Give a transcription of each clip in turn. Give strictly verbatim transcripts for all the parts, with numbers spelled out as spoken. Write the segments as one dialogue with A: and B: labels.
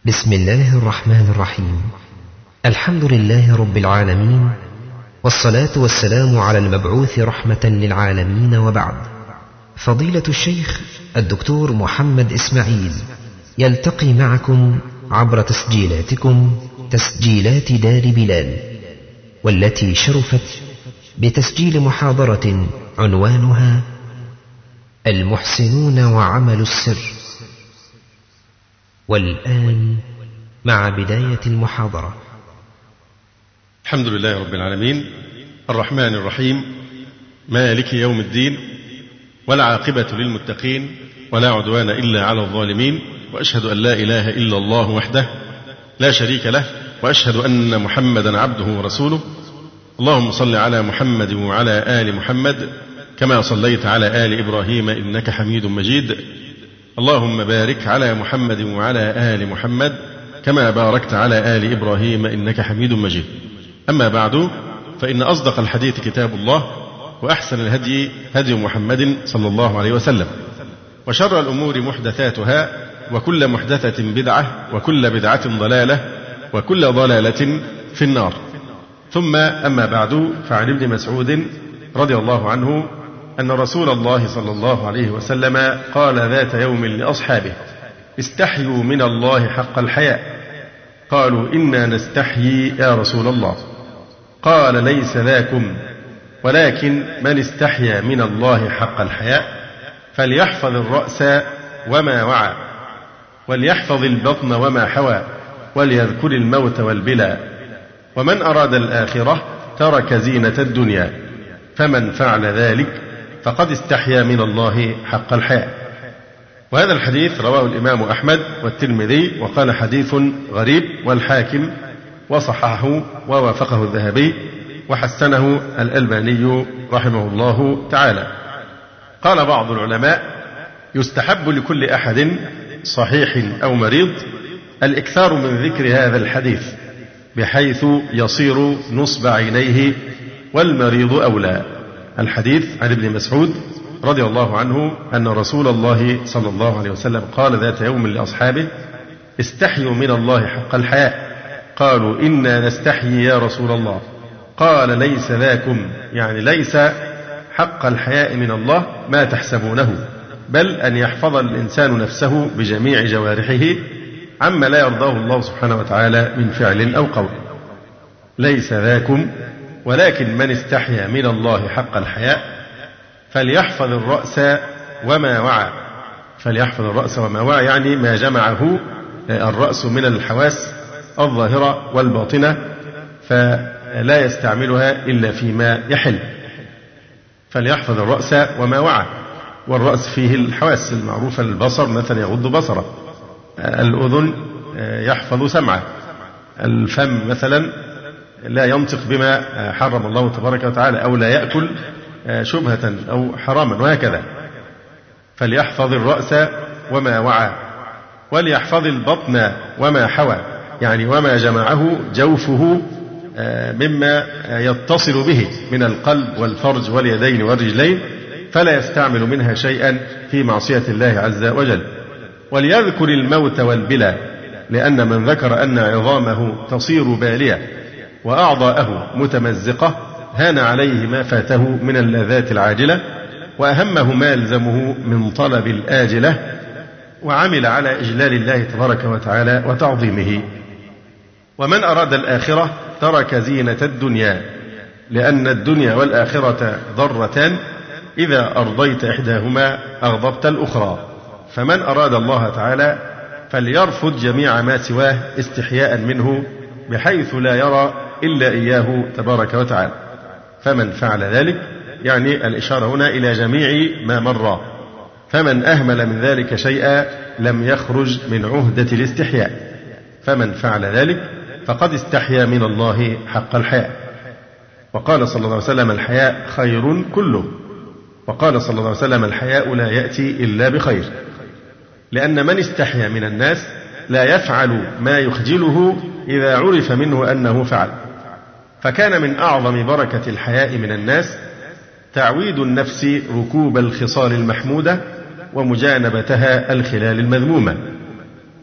A: بسم الله الرحمن الرحيم. الحمد لله رب العالمين، والصلاة والسلام على المبعوث رحمة للعالمين، وبعد. فضيلة الشيخ الدكتور محمد إسماعيل يلتقي معكم عبر تسجيلاتكم تسجيلات دار بلال، والتي شرفت بتسجيل محاضرة عنوانها المحسنون وعمل السر. والآن مع بداية المحاضرة.
B: الحمد لله رب العالمين، الرحمن الرحيم، مالك يوم الدين، والعاقبة للمتقين، ولا عدوان إلا على الظالمين، وأشهد أن لا إله إلا الله وحده لا شريك له، وأشهد أن محمدا عبده ورسوله. اللهم صل على محمد وعلى آل محمد كما صليت على آل إبراهيم إنك حميد مجيد. اللهم بارك على محمد وعلى آل محمد كما باركت على آل إبراهيم إنك حميد مجيد. أما بعد، فإن أصدق الحديث كتاب الله، وأحسن الهدي هدي محمد صلى الله عليه وسلم، وشر الأمور محدثاتها، وكل محدثة بدعة، وكل بدعة ضلالة، وكل ضلالة في النار. ثم أما بعد، فعن ابن مسعود رضي الله عنه أن رسول الله صلى الله عليه وسلم قال ذات يوم لأصحابه: استحيوا من الله حق الحياء. قالوا: إنا نستحيي يا رسول الله. قال: ليس ذاكم، ولكن من استحيا من الله حق الحياء فليحفظ الرأس وما وعى، وليحفظ البطن وما حوى، وليذكر الموت والبلى، ومن أراد الآخرة ترك زينة الدنيا، فمن فعل ذلك فقد استحيا من الله حق الحياء. وهذا الحديث رواه الإمام أحمد والترمذي، وقال حديث غريب، والحاكم وصححه ووافقه الذهبي، وحسنه الألباني رحمه الله تعالى. قال بعض العلماء: يستحب لكل أحد صحيح أو مريض الإكثار من ذكر هذا الحديث، بحيث يصير نصب عينيه، والمريض أولى. الحديث عن ابن مسعود رضي الله عنه أن رسول الله صلى الله عليه وسلم قال ذات يوم لأصحابه: استحيوا من الله حق الحياء. قالوا: إنا نستحيي يا رسول الله. قال: ليس ذاكم، يعني ليس حق الحياء من الله ما تحسبونه، بل أن يحفظ الإنسان نفسه بجميع جوارحه عما لا يرضاه الله سبحانه وتعالى من فعل أو قول. ليس ذاكم، ولكن من استحيا من الله حق الحياء فليحفظ الرأس وما وعى. فليحفظ الرأس وما وعى يعني ما جمعه الرأس من الحواس الظاهرة والباطنة، فلا يستعملها إلا فيما يحل. فليحفظ الرأس وما وعى، والرأس فيه الحواس المعروفة، البصر مثلا يغض بصره، الأذن يحفظ سمعه، الفم مثلا لا ينطق بما حرم الله تبارك وتعالى، أو لا يأكل شبهة أو حراما، وهكذا. فليحفظ الرأس وما وعى، وليحفظ البطن وما حوى، يعني وما جمعه جوفه مما يتصل به من القلب والفرج واليدين والرجلين، فلا يستعمل منها شيئا في معصية الله عز وجل. وليذكر الموت والبلى، لأن من ذكر أن عظامه تصير بالية وأعضاءه متمزقة هان عليه ما فاته من اللذات العاجلة، وأهمه ما يلزمه من طلب الآجلة، وعمل على إجلال الله تبارك وتعالى وتعظيمه. ومن أراد الآخرة ترك زينة الدنيا، لأن الدنيا والآخرة ضرتان، إذا أرضيت إحداهما أغضبت الأخرى. فمن أراد الله تعالى فليرفض جميع ما سواه استحياء منه، بحيث لا يرى إلا إياه تبارك وتعالى. فمن فعل ذلك، يعني الإشارة هنا إلى جميع ما مر، فمن أهمل من ذلك شيئا لم يخرج من عهدة الاستحياء. فمن فعل ذلك فقد استحيا من الله حق الحياء. وقال صلى الله عليه وسلم: الحياء خير كله. وقال صلى الله عليه وسلم: الحياء لا يأتي إلا بخير. لأن من استحيا من الناس لا يفعل ما يخجله إذا عرف منه أنه فعل. فكان من أعظم بركة الحياء من الناس تعويد النفس ركوب الخصال المحمودة، ومجانبتها الخلال المذمومة.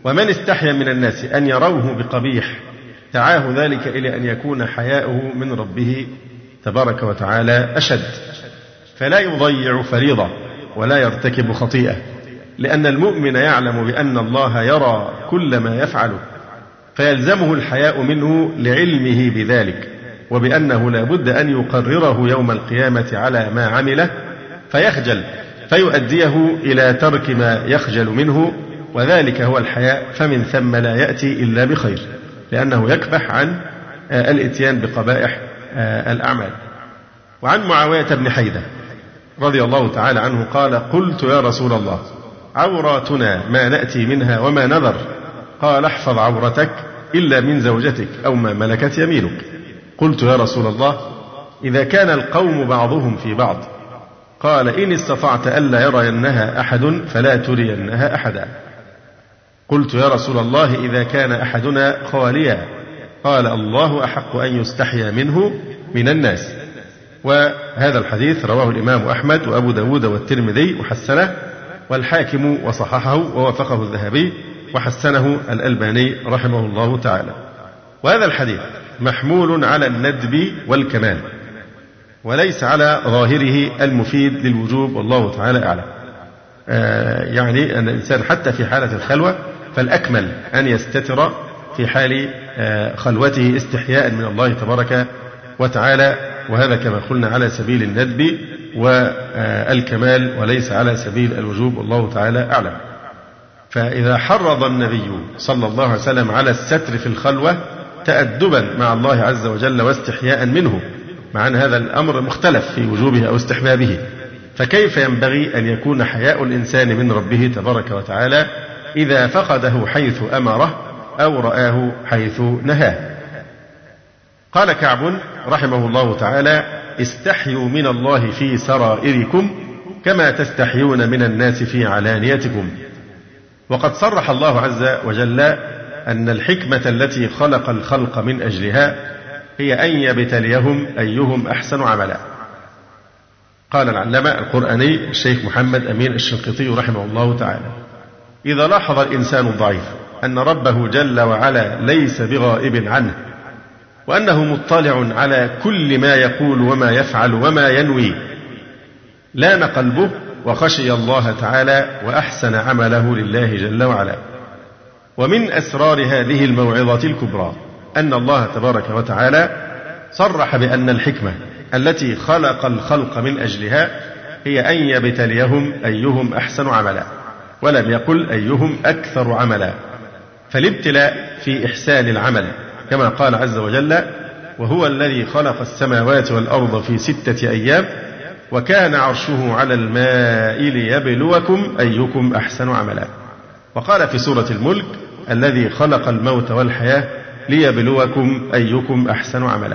B: ومن استحيا من الناس أن يروه بقبيح دعاه ذلك إلى أن يكون حياؤه من ربه تبارك وتعالى أشد، فلا يضيع فريضة ولا يرتكب خطيئة، لأن المؤمن يعلم بأن الله يرى كل ما يفعله، فيلزمه الحياء منه لعلمه بذلك، وبأنه لا بد أن يقرره يوم القيامة على ما عمله، فيخجل فيؤديه إلى ترك ما يخجل منه، وذلك هو الحياء، فمن ثم لا يأتي إلا بخير، لأنه يكبح عن الإتيان بقبائح الأعمال. وعن معاوية بن حيدة رضي الله تعالى عنه قال: قلت يا رسول الله عوراتنا ما نأتي منها وما نذر؟ قال: احفظ عورتك إلا من زوجتك أو ما ملكت يمينك. قلت يا رسول الله إذا كان القوم بعضهم في بعض؟ قال: إن استطعت ألا يرينها أحد فلا ترينها أحدا. قلت يا رسول الله إذا كان أحدنا خاليا؟ قال: الله أحق أن يستحيا منه من الناس. وهذا الحديث رواه الإمام أحمد وأبو داود والترمذي وحسنه، والحاكم وصححه ووافقه الذهبي وحسنه الألباني رحمه الله تعالى. وهذا الحديث محمول على الندب والكمال، وليس على ظاهره المفيد للوجوب، والله تعالى أعلم. آه يعني أن الإنسان حتى في حالة الخلوة فالأكمل أن يستتر في حال آه خلوته استحياء من الله تبارك وتعالى، وهذا كما قلنا على سبيل الندب والكمال وليس على سبيل الوجوب، والله تعالى أعلم. فإذا حرض النبي صلى الله عليه وسلم على الستر في الخلوة تأدبا مع الله عز وجل واستحياء منه، مع أن هذا الأمر مختلف في وجوبه أو استحبابه، فكيف ينبغي أن يكون حياء الإنسان من ربه تبارك وتعالى إذا فقده حيث أمره أو رآه حيث نهاه؟ قال كعب رحمه الله تعالى: استحيوا من الله في سرائركم كما تستحيون من الناس في علانيتكم. وقد صرح الله عز وجل أن الحكمة التي خلق الخلق من أجلها هي أن يبتليهم أيهم أحسن عملا. قال العلامة القرآني الشيخ محمد أمين الشنقيطي رحمه الله تعالى: إذا لاحظ الإنسان الضعيف أن ربه جل وعلا ليس بغائب عنه، وأنه مطلع على كل ما يقول وما يفعل وما ينوي، لان قلبه وخشي الله تعالى وأحسن عمله لله جل وعلا. ومن أسرار هذه الموعظة الكبرى أن الله تبارك وتعالى صرح بأن الحكمة التي خلق الخلق من أجلها هي أن يبتليهم أيهم أحسن عملا، ولم يقل أيهم أكثر عملا، فالابتلاء في إحسان العمل، كما قال عز وجل: وهو الذي خلق السماوات والأرض في ستة أيام وكان عرشه على الماء ليبلوكم أيكم أحسن عملا. وقال في سورة الملك: الذي خلق الموت والحياة ليبلوكم أيكم أحسن عملا.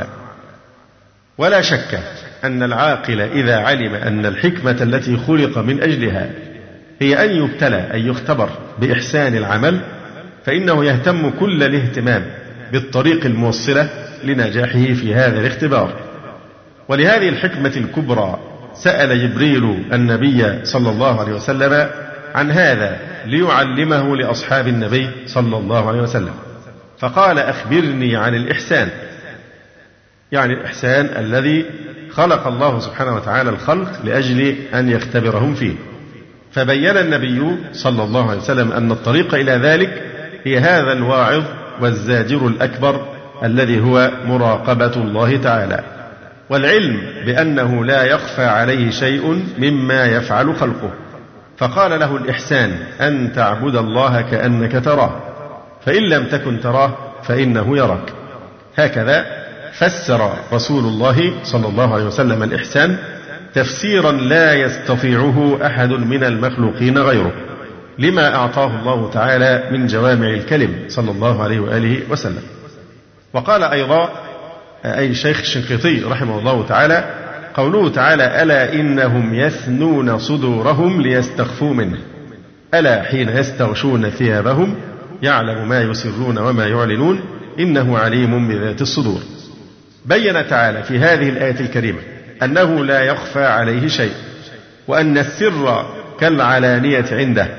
B: ولا شك أن العاقل إذا علم أن الحكمة التي خلق من أجلها هي أن يبتلى، أن يختبر بإحسان العمل، فإنه يهتم كل الاهتمام بالطريق الموصلة لنجاحه في هذا الاختبار. ولهذه الحكمة الكبرى سأل جبريل النبي صلى الله عليه وسلم عن هذا ليعلمه لأصحاب النبي صلى الله عليه وسلم، فقال: أخبرني عن الإحسان، يعني الإحسان الذي خلق الله سبحانه وتعالى الخلق لأجل أن يختبرهم فيه. فبين النبي صلى الله عليه وسلم أن الطريق إلى ذلك هي هذا الواعظ والزاجر الأكبر الذي هو مراقبة الله تعالى، والعلم بأنه لا يخفى عليه شيء مما يفعل خلقه. فقال له: الإحسان أن تعبد الله كأنك تراه، فإن لم تكن تراه فإنه يراك. هكذا فسر رسول الله صلى الله عليه وسلم الإحسان تفسيرا لا يستطيعه أحد من المخلوقين غيره، لما أعطاه الله تعالى من جوامع الكلم صلى الله عليه وآله وسلم. وقال أيضا أي الشيخ الشنقيطي رحمه الله تعالى: قوله تعالى: ألا إنهم يثنون صدورهم ليستخفوا منه، ألا حين يستغشون ثيابهم يعلم ما يسرون وما يعلنون إنه عليم بذات الصدور. بين تعالى في هذه الآية الكريمة أنه لا يخفى عليه شيء، وأن السر كالعلانية عنده،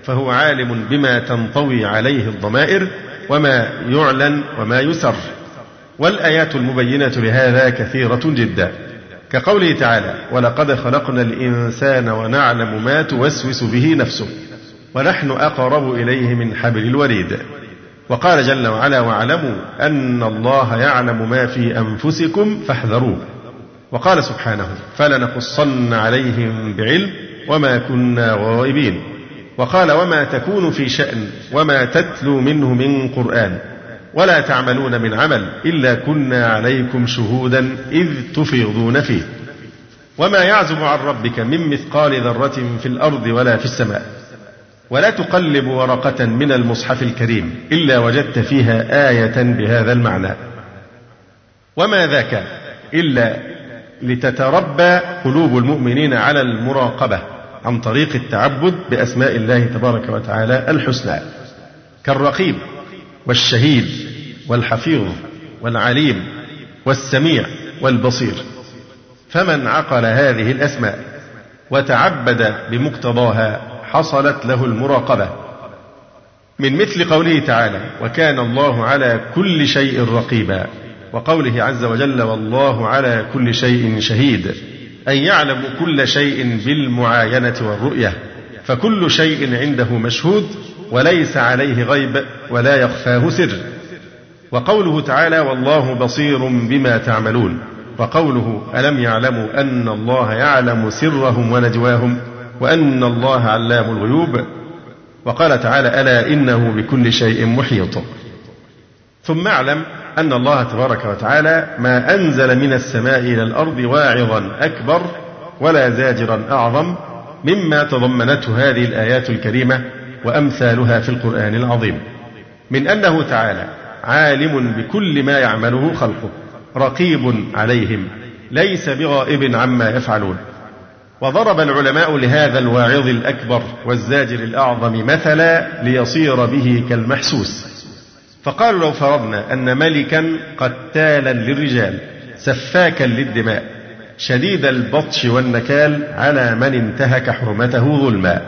B: فهو عالم بما تنطوي عليه الضمائر وما يعلن وما يسر. والآيات المبينة لهذا كثيرة جدا، كقوله تعالى: ولقد خلقنا الإنسان ونعلم ما توسوس به نفسه ونحن أقرب إليه من حبل الوريد. وقال جل وعلا: واعلموا أن الله يعلم ما في أنفسكم فاحذروه. وقال سبحانه: فلنقصن عليهم بعلم وما كنا غائبين. وقال: وما تكون في شأن وما تتلو منه من قرآن ولا تعملون من عمل إلا كنا عليكم شهودا إذ تفيضون فيه. وما يعزب عن ربك من مثقال ذرة في الأرض ولا في السماء ولا تقلب ورقة من المصحف الكريم إلا وجدت فيها آية بهذا المعنى. وما ذاك إلا لتتربى قلوب المؤمنين على المراقبة عن طريق التعبد بأسماء الله تبارك وتعالى الحسنى، كالرقيب والشهيد والحفيظ والعليم والسميع والبصير. فمن عقل هذه الأسماء وتعبد بمقتضاها حصلت له المراقبة، من مثل قوله تعالى: وكان الله على كل شيء رقيبا، وقوله عز وجل: والله على كل شيء شهيد، أي يعلم كل شيء بالمعاينة والرؤية، فكل شيء عنده مشهود وليس عليه غيب ولا يخفاه سر. وقوله تعالى: والله بصير بما تعملون، وقوله: ألم يعلموا أن الله يعلم سرهم ونجواهم وأن الله علام الغيوب. وقال تعالى: ألا إنه بكل شيء محيط. ثم اعلم أن الله تبارك وتعالى ما أنزل من السماء إلى الأرض واعظا أكبر ولا زاجرا أعظم مما تضمنته هذه الآيات الكريمة وأمثالها في القرآن العظيم، من أنه تعالى عالم بكل ما يعمله خلقه، رقيب عليهم، ليس بغائب عما يفعلون. وضرب العلماء لهذا الواعظ الأكبر والزاجر الأعظم مثلا ليصير به كالمحسوس، فقالوا: لو فرضنا أن ملكا قتالا للرجال سفاكا للدماء شديد البطش والنكال على من انتهك حرمته ظلما،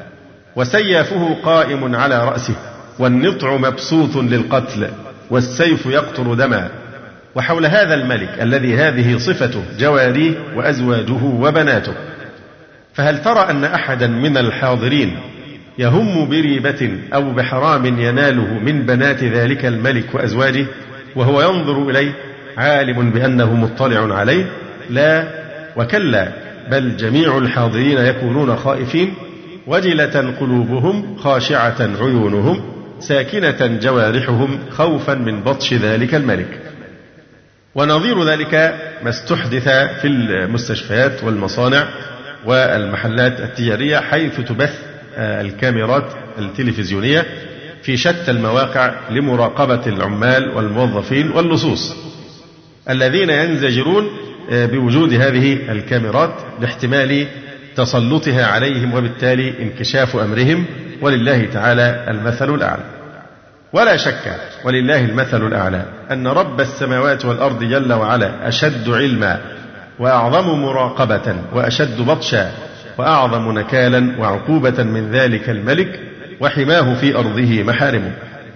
B: وسيافه قائم على رأسه، والنطع مبسوط للقتل، والسيف يقطر دما، وحول هذا الملك الذي هذه صفته جواريه وأزواجه وبناته، فهل ترى أن أحدا من الحاضرين يهم بريبة أو بحرام يناله من بنات ذلك الملك وأزواجه وهو ينظر إليه عالم بأنه مطلع عليه؟ لا وكلا، بل جميع الحاضرين يكونون خائفين، وجلة قلوبهم، خاشعة عيونهم، ساكنة جوارحهم خوفا من بطش ذلك الملك. ونظير ذلك ما استحدث في المستشفيات والمصانع والمحلات التجارية، حيث تبث الكاميرات التلفزيونية في شتى المواقع لمراقبة العمال والموظفين واللصوص الذين ينزجرون بوجود هذه الكاميرات لاحتمال تسلطها عليهم وبالتالي انكشاف أمرهم، ولله تعالى المثل الأعلى. ولا شك ولله المثل الأعلى أن رب السماوات والأرض جل وعلا أشد علما وأعظم مراقبة وأشد بطشا وأعظم نكالا وعقوبة من ذلك الملك وحماه في أرضه محارمه.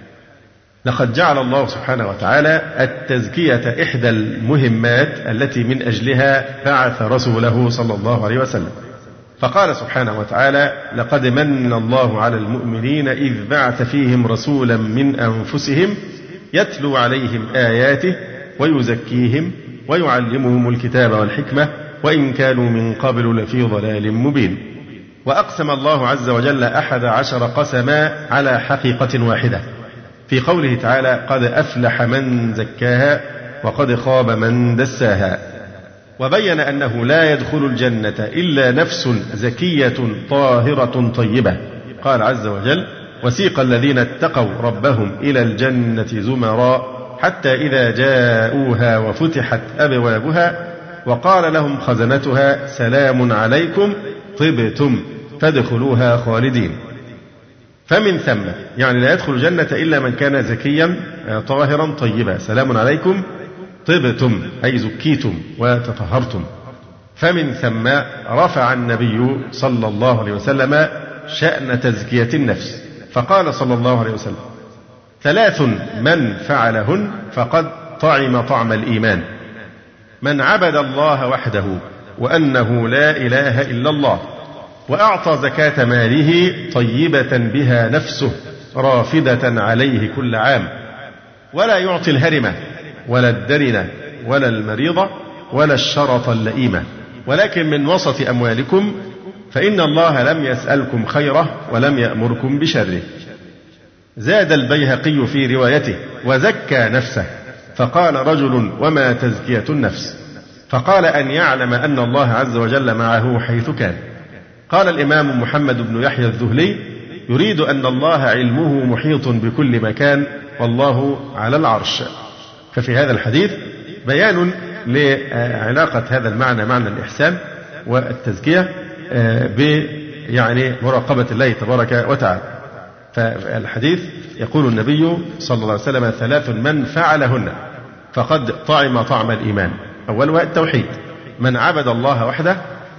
B: لقد جعل الله سبحانه وتعالى التزكية إحدى المهمات التي من أجلها بعث رسوله صلى الله عليه وسلم، فقال سبحانه وتعالى: لقد من الله على المؤمنين إذ بعث فيهم رسولا من أنفسهم يتلو عليهم آياته ويزكيهم ويعلمهم الكتاب والحكمة وإن كانوا من قبل لفي ضلال مبين. وأقسم الله عز وجل أحد عشر قسما على حقيقة واحدة في قوله تعالى: قد أفلح من زكاها وقد خاب من دساها. وبين أنه لا يدخل الجنة إلا نفس زكية طاهرة طيبة. قال عز وجل: وسيق الذين اتقوا ربهم إلى الجنة زمرا حتى إذا جاءوها وفتحت أبوابها وقال لهم خزنتها سلام عليكم طبتم فادخلوها خالدين. فمن ثم يعني لا يدخل الجنة إلا من كان زكيا طاهرا طيبا. سلام عليكم طبتم أي زكيتم وتطهرتم. فمن ثم رفع النبي صلى الله عليه وسلم شأن تزكية النفس، فقال صلى الله عليه وسلم: ثلاث من فعلهن فقد طعم طعم الإيمان: من عبد الله وحده وأنه لا إله إلا الله، وأعطى زكاة ماله طيبة بها نفسه رافدة عليه كل عام، ولا يعطي الهرمة ولا الدرنة ولا المريضة ولا الشرط اللئيمة، ولكن من وسط أموالكم، فإن الله لم يسألكم خيره ولم يأمركم بشره. زاد البيهقي في روايته: وزكى نفسه، فقال رجل: وما تزكية النفس؟ فقال: أن يعلم أن الله عز وجل معه حيث كان. قال الإمام محمد بن يحيى الذهلي: يريد أن الله علمه محيط بكل مكان والله على العرش. ففي هذا الحديث بيان لعلاقة هذا المعنى، معنى الإحسان والتزكية، ب يعني مراقبة الله تبارك وتعالى. فالحديث يقول النبي صلى الله عليه وسلم: ثلاث من فعلهن فقد طعم طعم الإيمان. أولها التوحيد، من عبد الله وحده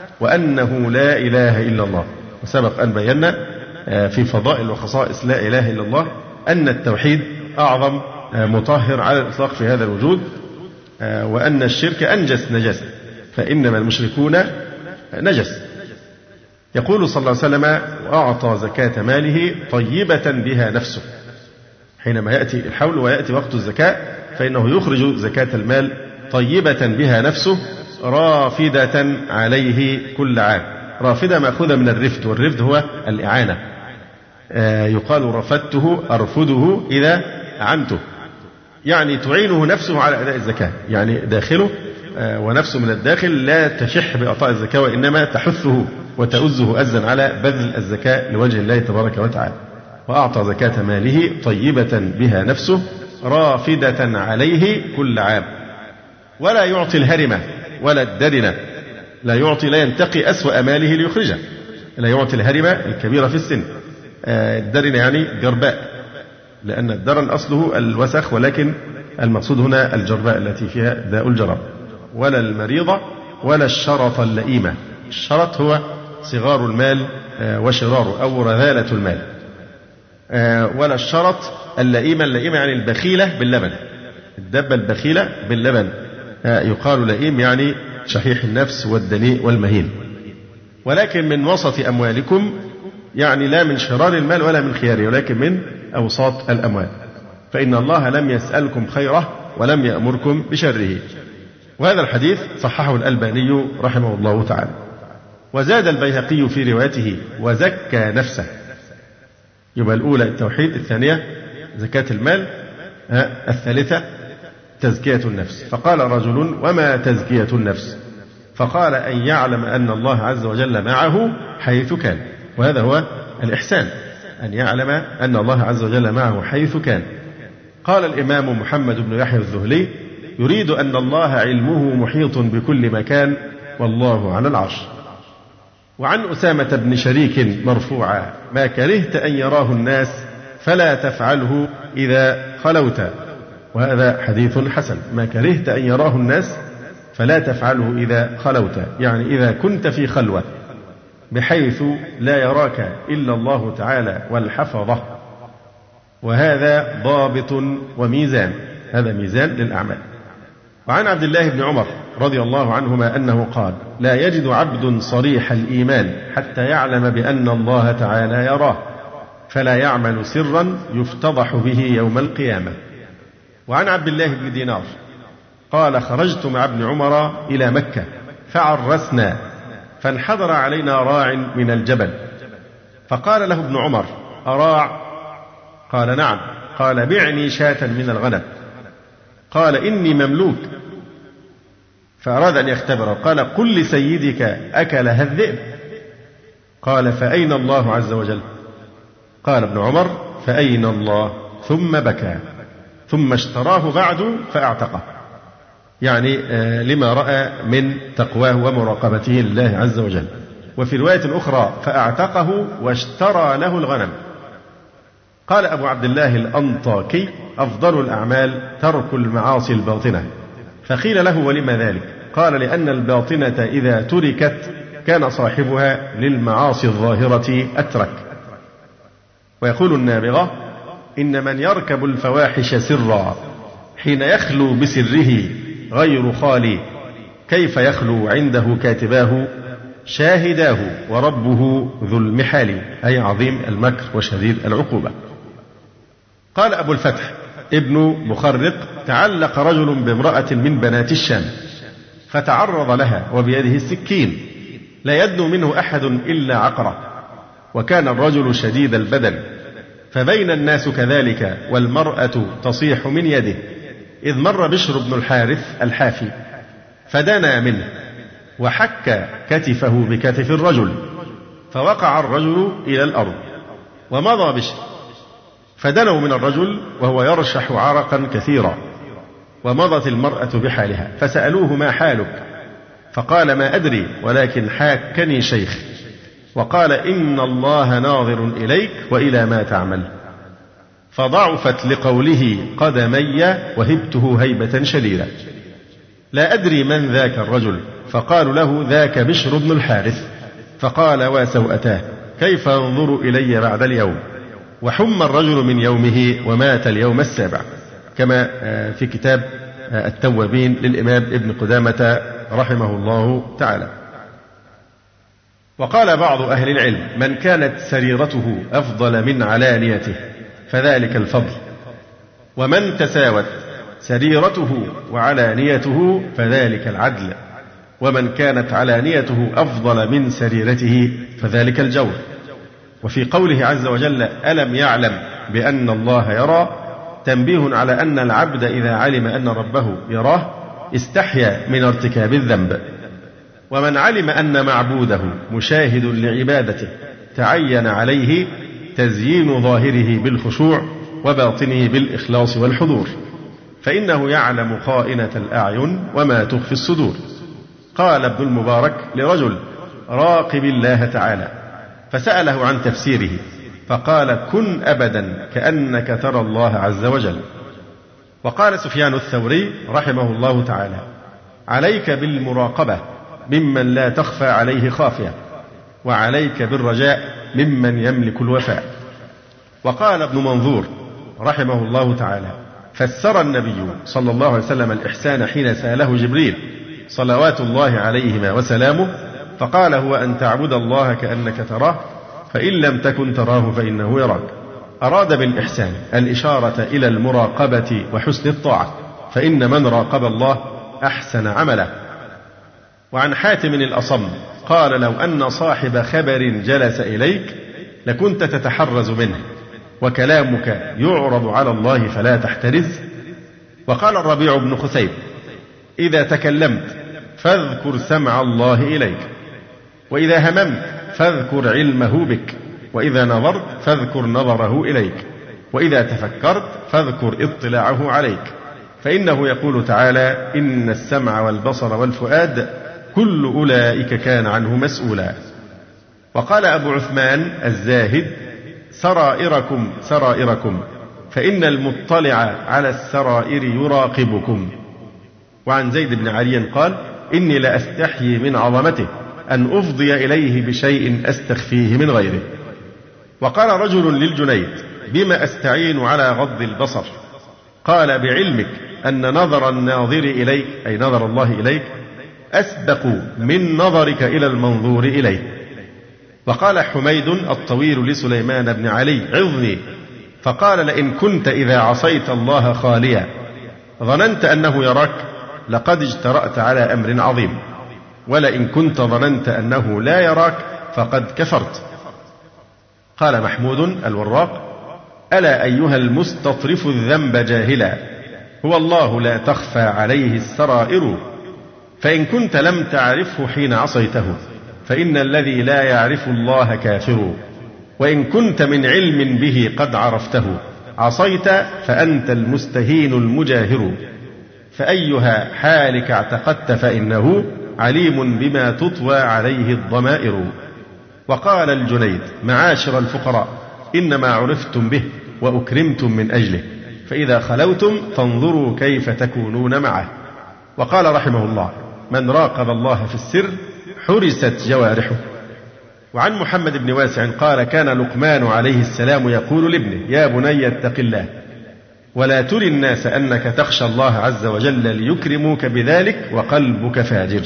B: وأنه لا إله إلا الله. وسبق أن بينا في فضائل وخصائص لا إله إلا الله أن التوحيد أعظم مطهر على الإطلاق في هذا الوجود، وأن الشرك أنجس نجاسة، فإنما المشركون نجس. يقول صلى الله عليه وسلم: وأعطى زكاة ماله طيبة بها نفسه. حينما يأتي الحول ويأتي وقت الزكاة فإنه يخرج زكاة المال طيبة بها نفسه رافدة عليه كل عام. رافدة مأخوذة من الرفد، والرفد هو الإعانة. آه يقال رفدته أرفده إذا أعنته، يعني تعينه نفسه على أداء الزكاة، يعني داخله آه ونفسه من الداخل لا تشح بإعطاء الزكاة، وإنما تحثه وتؤزه أزا على بذل الزكاة لوجه الله تبارك وتعالى. وأعطى زكاة ماله طيبة بها نفسه رافدة عليه كل عام، ولا يعطي الهرمة ولا الدرنة. لا يعطي، لا ينتقي أسوأ ماله ليخرجه. لا يعطي الهرمة الكبيرة في السن، الدرنة يعني جرباء، لأن الدرن أصله الوسخ، ولكن المقصود هنا الجرباء التي فيها داء الجرب. ولا المريضة ولا الشرط اللئيمة. الشرط هو صغار المال وشراره أو رذالة المال. ولا الشرط اللئيمة. اللئيمة يعني البخيلة باللبن، الدبة البخيلة باللبن، يقال لئيم يعني شحيح النفس والدنيء والمهين. ولكن من وسط أموالكم، يعني لا من شرار المال ولا من خياره، ولكن من أوساط الأموال، فإن الله لم يسألكم خيره ولم يأمركم بشره. وهذا الحديث صححه الألباني رحمه الله تعالى. وزاد البيهقي في روايته: وزكى نفسه. يبقى الأولى التوحيد، الثانية زكاة المال، الثالثة تزكية النفس. فقال رجل: وما تزكية النفس؟ فقال: أن يعلم أن الله عز وجل معه حيث كان. وهذا هو الإحسان، أن يعلم أن الله عز وجل معه حيث كان. قال الإمام محمد بن يحيى الذهلي: يريد أن الله علمه محيط بكل مكان والله على العرش. وعن أسامة بن شريك مرفوعا: ما كرهت أن يراه الناس فلا تفعله إذا خلوت. وهذا حديث حسن. ما كرهت أن يراه الناس فلا تفعله إذا خلوت، يعني إذا كنت في خلوة بحيث لا يراك إلا الله تعالى والحفظة. وهذا ضابط وميزان، هذا ميزان للأعمال. وعن عبد الله بن عمر رضي الله عنهما أنه قال: لا يجد عبد صريح الإيمان حتى يعلم بأن الله تعالى يراه، فلا يعمل سرا يفتضح به يوم القيامة. وعن عبد الله بن دينار قال: خرجت مع ابن عمر إلى مكة فعرسنا، فانحدر علينا راع من الجبل، فقال له ابن عمر: أراع؟ قال: نعم. قال: بعني شاة من الغنم. قال: إني مملوك. فأراد أن يختبره، قال: قل لسيدك أكلها الذئب. قال: فأين الله عز وجل؟ قال ابن عمر: فأين الله؟ ثم بكى، ثم اشتراه بعد فأعتقه، يعني لما رأى من تقواه ومراقبته لله عز وجل. وفي رواية أخرى: فأعتقه واشترى له الغنم. قال أبو عبد الله الأنطاكي: أفضل الأعمال ترك المعاصي الباطنة. فقيل له: ولما ذلك؟ قال: لأن الباطنة إذا تركت كان صاحبها للمعاصي الظاهرة أترك. ويقول النابغة: إن من يركب الفواحش سرا حين يخلو بسره غير خالي، كيف يخلو عنده كاتباه شاهداه وربه ذو المحال، أي عظيم المكر وشديد العقوبة. قال أبو الفتح ابن مخرق: تعلق رجل بامرأة من بنات الشام فتعرض لها وبيده السكين، لا يدنو منه أحد إلا عقرة، وكان الرجل شديد البدن، فبين الناس كذلك والمرأة تصيح من يده، إذ مر بشر بن الحارث الحافي فدنا منه وحك كتفه بكتف الرجل، فوقع الرجل إلى الأرض ومضى بشر، فدنوا من الرجل وهو يرشح عرقا كثيرا، ومضت المرأة بحالها، فسألوه: ما حالك؟ فقال: ما أدري، ولكن حاكني شيخ، وقال: إن الله ناظر إليك وإلى ما تعمل. فضعفت لقوله قدمي وهبته هيبة شديدة. لا أدري من ذاك الرجل، فقالوا له: ذاك بشر بن الحارث. فقال: وسوءتاه، كيف ينظر إلي بعد اليوم؟ وحم الرجل من يومه ومات اليوم السابع، كما في كتاب التوابين للإمام ابن قدامة رحمه الله تعالى. وقال بعض أهل العلم: من كانت سريرته أفضل من علانيته فذلك الفضل، ومن تساوت سريرته وعلانيته فذلك العدل، ومن كانت علانيته أفضل من سريرته فذلك الجور. وفي قوله عز وجل: ألم يعلم بأن الله يرى، تنبيه على أن العبد إذا علم أن ربه يراه استحيا من ارتكاب الذنب. ومن علم أن معبوده مشاهد لعبادته تعين عليه تزيين ظاهره بالخشوع وباطنه بالإخلاص والحضور، فإنه يعلم خائنة الأعين وما تخفي الصدور. قال ابن المبارك لرجل: راقب الله تعالى، فسأله عن تفسيره فقال: كن أبدا كأنك ترى الله عز وجل. وقال سفيان الثوري رحمه الله تعالى: عليك بالمراقبة ممن لا تخفى عليه خافية، وعليك بالرجاء ممن يملك الوفاء. وقال ابن منظور رحمه الله تعالى: فسر النبي صلى الله عليه وسلم الإحسان حين سأله جبريل صلوات الله عليهما وسلامه، فقال: هو أن تعبد الله كأنك تراه، فإن لم تكن تراه فإنه يراك. أراد بالإحسان الإشارة إلى المراقبة وحسن الطاعة، فإن من راقب الله أحسن عمله. وعن حاتم الأصم قال: لو أن صاحب خبر جلس إليك لكنت تتحرز منه، وكلامك يعرض على الله فلا تحترز. وقال الربيع بن خثيب: إذا تكلمت فاذكر سمع الله إليك، وإذا هممت فاذكر علمه بك، وإذا نظرت فاذكر نظره إليك، وإذا تفكرت فاذكر اطلاعه عليك، فإنه يقول تعالى: إن السمع والبصر والفؤاد كل أولئك كان عنه مسؤولا. وقال أبو عثمان الزاهد: سرائركم سرائركم، فإن المطلع على السرائر يراقبكم. وعن زيد بن علي قال: إني لأستحيي من عظمته أن أفضي إليه بشيء أستخفيه من غيره. وقال رجل للجنيد: بما أستعين على غض البصر؟ قال: بعلمك أن نظر الناظر إليك، أي نظر الله إليك، أسبق من نظرك إلى المنظور إليه. وقال حميد الطويل لسليمان بن علي: عظني. فقال: لئن كنت إذا عصيت الله خاليا ظننت أنه يراك لقد اجترأت على أمر عظيم، ولئن كنت ظننت أنه لا يراك فقد كفرت. قال محمود الوراق: ألا أيها المستطرف الذنب جاهلا، هو الله لا تخفى عليه السرائر، فإن كنت لم تعرفه حين عصيته فإن الذي لا يعرف الله كافر، وإن كنت من علم به قد عرفته عصيت فأنت المستهين المجاهر، فأيها حالك اعتقدت فإنه عليم بما تطوى عليه الضمائر. وقال الجنيد: معاشر الفقراء، إنما عرفتم به وأكرمتم من أجله، فإذا خلوتم فانظروا كيف تكونون معه. وقال رحمه الله: من راقب الله في السر حرست جوارحه. وعن محمد بن واسع قال كان لقمان عليه السلام يقول لابنه يا بني اتق الله ولا تر الناس أنك تخشى الله عز وجل ليكرموك بذلك وقلبك فاجر.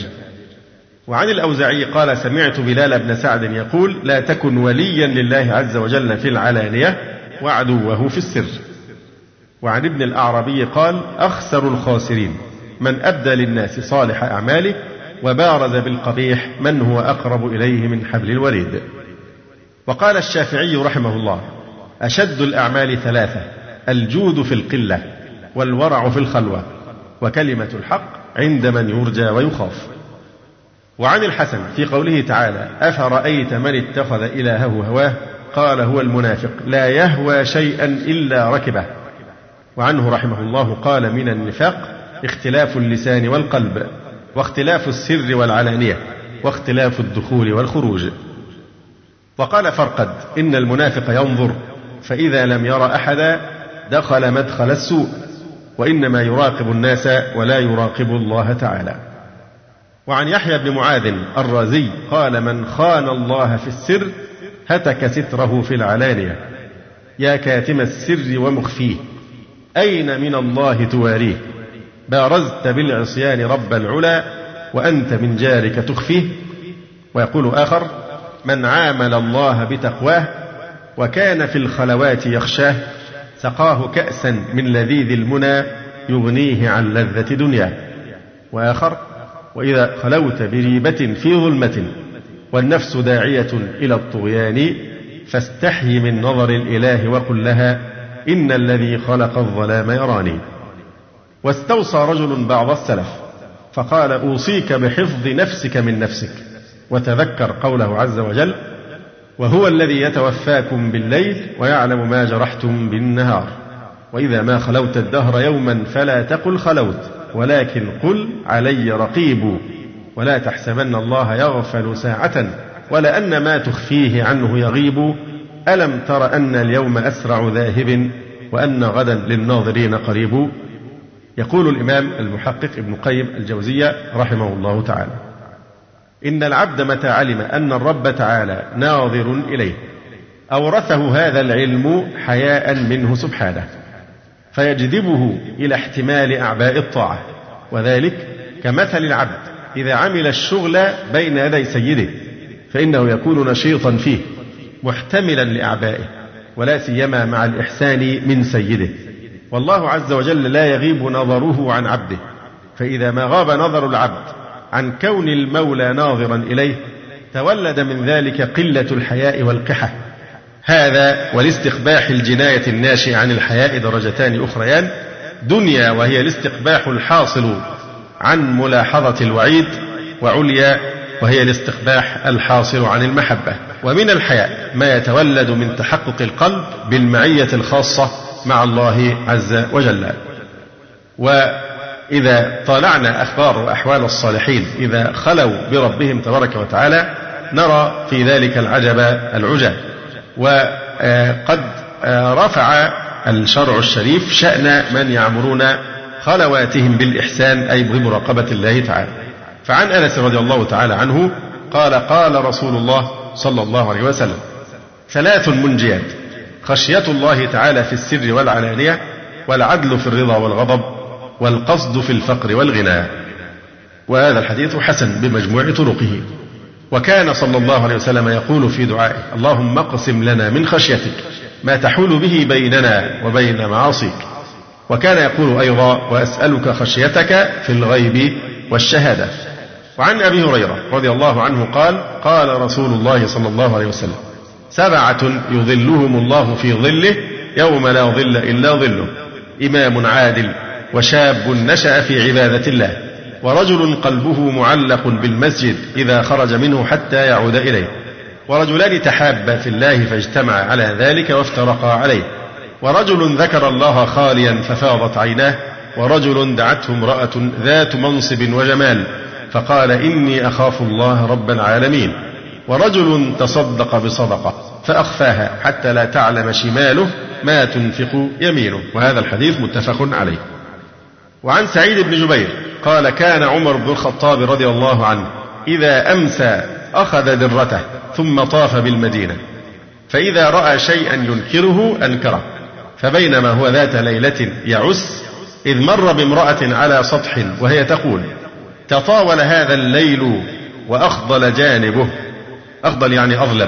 B: وعن الأوزاعي قال سمعت بلال بن سعد يقول لا تكن وليا لله عز وجل في العلانية وعدوه في السر. وعن ابن الأعرابي قال أخسر الخاسرين من أبدى للناس صالح أعماله وبارز بالقبيح من هو أقرب إليه من حبل الوريد. وقال الشافعي رحمه الله أشد الأعمال ثلاثة الجود في القلة والورع في الخلوة وكلمة الحق عند من يرجى ويخاف. وعن الحسن في قوله تعالى أفرأيت من اتخذ إلهه هواه قال هو المنافق لا يهوى شيئا إلا ركبه. وعنه رحمه الله قال من النفاق اختلاف اللسان والقلب واختلاف السر والعلانية واختلاف الدخول والخروج. وقال فرقد إن المنافق ينظر فإذا لم ير أحدا دخل مدخل السوء وإنما يراقب الناس ولا يراقب الله تعالى. وعن يحيى بن معاذ الرازي قال من خان الله في السر هتك ستره في العلانية يا كاتم السر ومخفيه أين من الله تواريه بارزت بالعصيان رب العلا وأنت من جارك تخفيه. ويقول آخر من عامل الله بتقواه وكان في الخلوات يخشاه سقاه كأسا من لذيذ المنى يغنيه عن لذة دنياه. وآخر وإذا خلوت بريبة في ظلمة والنفس داعية إلى الطغيان فاستحي من نظر الإله وقل لها إن الذي خلق الظلام يراني. واستوصى رجل بعض السلف فقال أوصيك بحفظ نفسك من نفسك وتذكر قوله عز وجل وهو الذي يتوفاكم بالليل ويعلم ما جرحتم بالنهار وإذا ما خلوت الدهر يوما فلا تقل خلوت ولكن قل علي رقيب ولا تحسبن الله يغفل ساعة ولأن ما تخفيه عنه يغيب ألم تر أن اليوم أسرع ذاهب وأن غدا للناظرين قريب. يقول الإمام المحقق ابن قيم الجوزية رحمه الله تعالى إن العبد متى علم أن الرب تعالى ناظر إليه أورثه هذا العلم حياء منه سبحانه فيجذبه إلى احتمال أعباء الطاعة وذلك كمثل العبد إذا عمل الشغل بين يدي سيده فإنه يكون نشيطا فيه محتملا لأعبائه ولا سيما مع الإحسان من سيده. والله عز وجل لا يغيب نظره عن عبده فإذا ما غاب نظر العبد عن كون المولى ناظرا إليه تولد من ذلك قلة الحياء والقحة. هذا ولاستقباح الجناية الناشئة عن الحياء درجتان أخريان دنيا وهي الاستقباح الحاصل عن ملاحظة الوعيد وعليا وهي الاستقباح الحاصل عن المحبة. ومن الحياء ما يتولد من تحقق القلب بالمعية الخاصة مع الله عز وجل. وإذا طالعنا أخبار وأحوال الصالحين إذا خلوا بربهم تبارك وتعالى نرى في ذلك العجب العجاب. وقد رفع الشرع الشريف شأن من يعمرون خلواتهم بالإحسان أي بمراقبة الله تعالى. فعن أنس رضي الله تعالى عنه قال قال رسول الله صلى الله عليه وسلم ثلاث منجيات خشية الله تعالى في السر والعلانية والعدل في الرضا والغضب والقصد في الفقر والغنى. وهذا الحديث حسن بمجموع طرقه. وكان صلى الله عليه وسلم يقول في دعائه اللهم اقسم لنا من خشيتك ما تحول به بيننا وبين معاصيك. وكان يقول أيضا وأسألك خشيتك في الغيب والشهادة. وعن أبي هريرة رضي الله عنه قال قال رسول الله صلى الله عليه وسلم سبعة يظلهم الله في ظله يوم لا ظل إلا ظله إمام عادل وشاب نشأ في عبادة الله ورجل قلبه معلق بالمسجد إذا خرج منه حتى يعود إليه ورجلان تحابا في الله فاجتمعا على ذلك وافترقا عليه ورجل ذكر الله خاليا ففاضت عيناه ورجل دعته امرأة ذات منصب وجمال فقال إني أخاف الله رب العالمين ورجل تصدق بصدقة فأخفاها حتى لا تعلم شماله ما تنفق يمينه. وهذا الحديث متفق عليه. وعن سعيد بن جبير قال كان عمر بن الخطاب رضي الله عنه إذا أمسى أخذ درته ثم طاف بالمدينة، فإذا رأى شيئا ينكره أنكره، فبينما هو ذات ليلة يعس إذ مر بامرأة على سطح وهي تقول: تطاول هذا الليل وأخضل جانبه، أخضل يعني أظلم،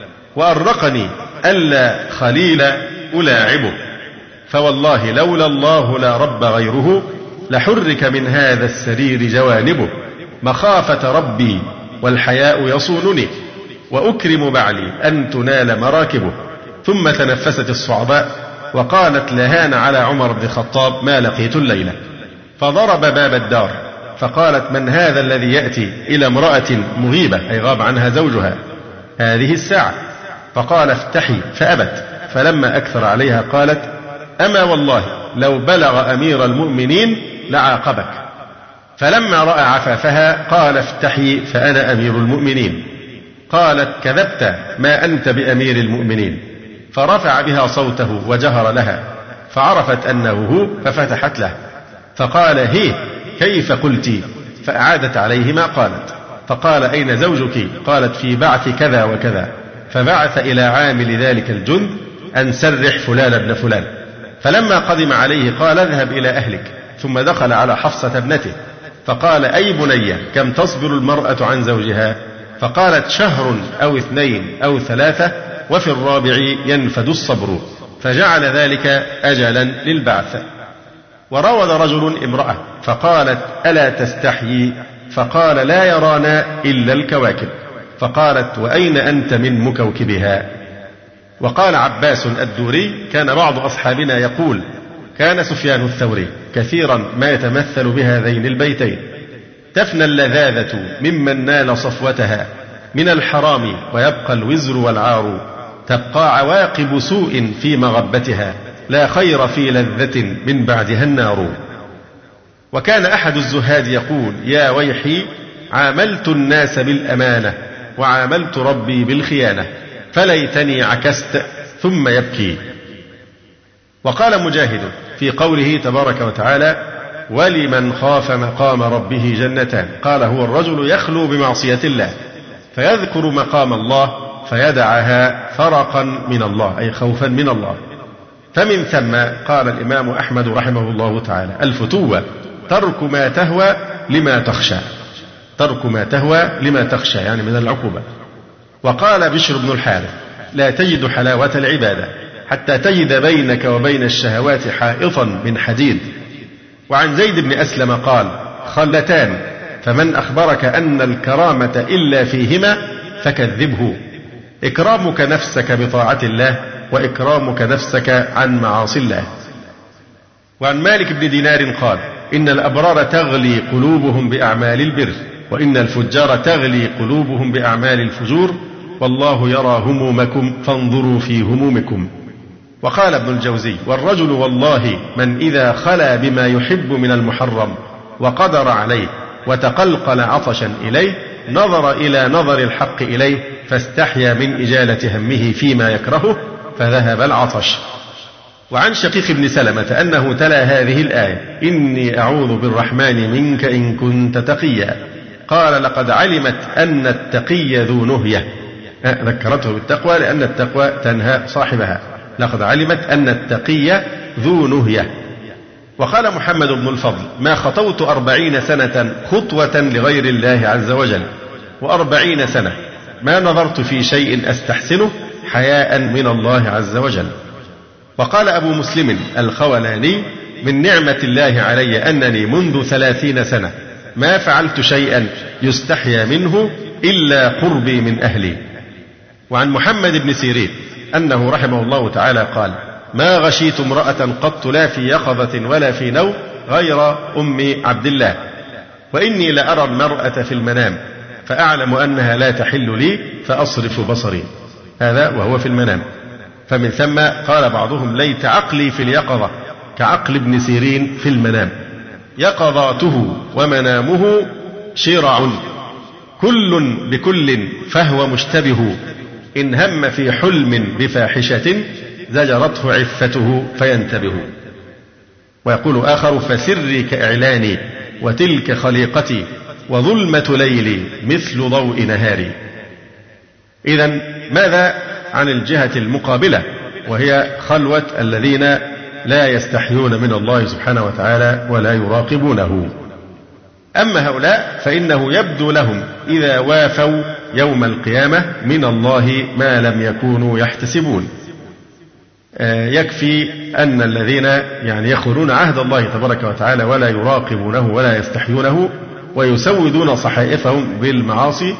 B: وأرقني ألا خليل ألاعبه، فوالله لولا الله لا رب غيره لحرك من هذا السرير جوانبه، مخافة ربي والحياء يصونني وأكرم بعلي أن تنال مراكبه. ثم تنفست الصعباء وقالت: لهان على عمر بن الخطاب ما لقيت الليلة. فضرب باب الدار فقالت: من هذا الذي يأتي إلى امرأة مغيبة أي غاب عنها زوجها هذه الساعة؟ فقال: افتحي، فأبت. فلما أكثر عليها قالت: أما والله لو بلغ أمير المؤمنين لعاقبك. فلما رأى عفافها قال: افتحي فأنا أمير المؤمنين. قالت: كذبت، ما أنت بأمير المؤمنين. فرفع بها صوته وجهر لها، فعرفت أنه هو ففتحت له، فقال: هي كيف قلت؟ فأعادت عليه ما قالت. فقال: أين زوجك؟ قالت: في بعث كذا وكذا. فبعث إلى عامل ذلك الجند أن سرح فلان ابن فلان. فلما قدم عليه قال: اذهب إلى أهلك. ثم دخل على حفصة ابنته فقال: أي بنية، كم تصبر المرأة عن زوجها؟ فقالت: شهر أو اثنين أو ثلاثة، وفي الرابع ينفد الصبر. فجعل ذلك أجلا للبعث. وراود رجل امرأة فقالت: ألا تستحيي؟ فقال: لا يرانا إلا الكواكب. فقالت: وأين أنت من مكوكبها؟ وقال عباس الدوري: كان بعض أصحابنا يقول: كان سفيان الثوري كثيرا ما يتمثل بهذين البيتين: تفنى اللذاذة ممن نال صفوتها من الحرام، ويبقى الوزر والعار، تبقى عواقب سوء في مغبتها، لا خير في لذة من بعدها النار. وكان أحد الزهاد يقول: يا ويحي، عاملت الناس بالأمانة وعاملت ربي بالخيانة، فليتني عكست. ثم يبكي. وقال مجاهد في قوله تبارك وتعالى: ولمن خاف مقام ربه جنتان، قال: هو الرجل يخلو بمعصية الله فيذكر مقام الله فيدعها فرقا من الله، أي خوفا من الله. فمن ثم قال الإمام أحمد رحمه الله تعالى: الفتوة ترك ما تهوى لما تخشى، ترك ما تهوى لما تخشى يعني من العقوبة. وقال بشر بن الحارث: لا تجد حلاوة العبادة حتى تجد بينك وبين الشهوات حائطا من حديد. وعن زيد بن أسلم قال: خلتان، فمن أخبرك أن الكرامة إلا فيهما فكذبه: إكرامك نفسك بطاعة الله، وإكرامك نفسك عن معاصي الله. وعن مالك بن دينار قال: إن الأبرار تغلي قلوبهم بأعمال البر، وإن الفجار تغلي قلوبهم بأعمال الفجور، والله يرى همومكم فانظروا في همومكم. وقال ابن الجوزي: والرجل والله من إذا خلا بما يحب من المحرم وقدر عليه وتقلقل عطشا إليه نظر إلى نظر الحق إليه فاستحيا من إجالة همه فيما يكرهه فذهب العطش. وعن شقيق بن سلمة أنه تلا هذه الآية: إني أعوذ بالرحمن منك إن كنت تقيا. قال: لقد علمت أن التقي ذو نهية، ذكرته بالتقوى لأن التقوى تنهى صاحبها، لقد علمت أن التقي ذو نهية. وقال محمد بن الفضل: ما خطوت أربعين سنة خطوة لغير الله عز وجل، وأربعين سنة ما نظرت في شيء أستحسنه حياء من الله عز وجل. وقال أبو مسلم الخولاني: من نعمة الله علي أنني منذ ثلاثين سنة ما فعلت شيئا يستحيا منه إلا قربي من أهلي. وعن محمد بن سيرين أنه رحمه الله تعالى قال: ما غشيت امرأة قط لا في يقظة ولا في نوم غير أم عبد الله، وإني لأرى المرأة في المنام فأعلم أنها لا تحل لي فأصرف بصري، هذا وهو في المنام. فمن ثم قال بعضهم: ليت عقلي في اليقظة كعقل ابن سيرين في المنام. يقظاته ومنامه شرع، كل بكل فهو مشتبه، إن هم في حلم بفاحشة زجرته عفته فينتبه. ويقول آخر: فسري كإعلاني وتلك خليقتي، وظلمة ليلي مثل ضوء نهاري. إذن ماذا عن الجهة المقابلة وهي خلوة الذين لا يستحيون من الله سبحانه وتعالى ولا يراقبونه؟ أما هؤلاء فإنه يبدو لهم إذا وافوا يوم القيامة من الله ما لم يكونوا يحتسبون. يكفي أن الذين يعني يخونون عهد الله تبارك وتعالى ولا يراقبونه ولا يستحيونه ويسودون صحائفهم بالمعاصي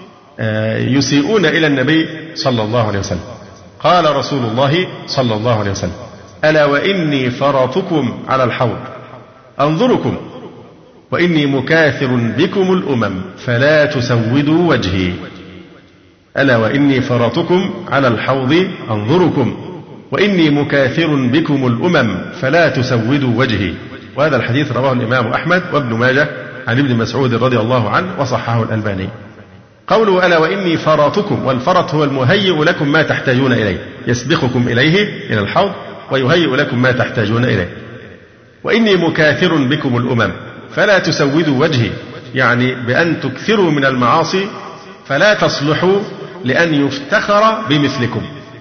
B: يسيئون إلى النبي صلى الله عليه وسلم. قال رسول الله صلى الله عليه وسلم: ألا وإني فرطكم على الحوض أنظركم وإني مكاثر بكم الأمم فلا تسودوا وجهي. ألا وإني فرطكم على الحوض أنظركم وإني مكاثر بكم الأمم فلا تسودوا وجهي. وهذا الحديث رواه الإمام أحمد وابن ماجه عن ابن مسعود رضي الله عنه وصححه الألباني. قوله ألا وإني فرطكم، والفرط هو المهيئ لكم ما تحتاجون إليه، يسبقكم إليه إلى الحوض ويهيئ لكم ما تحتاجون إليه. وإني مكاثر بكم الأمم فلا تسودوا وجهي، يعني بأن تكثروا من المعاصي فلا تصلحوا لأن يفتخر بمثلكم،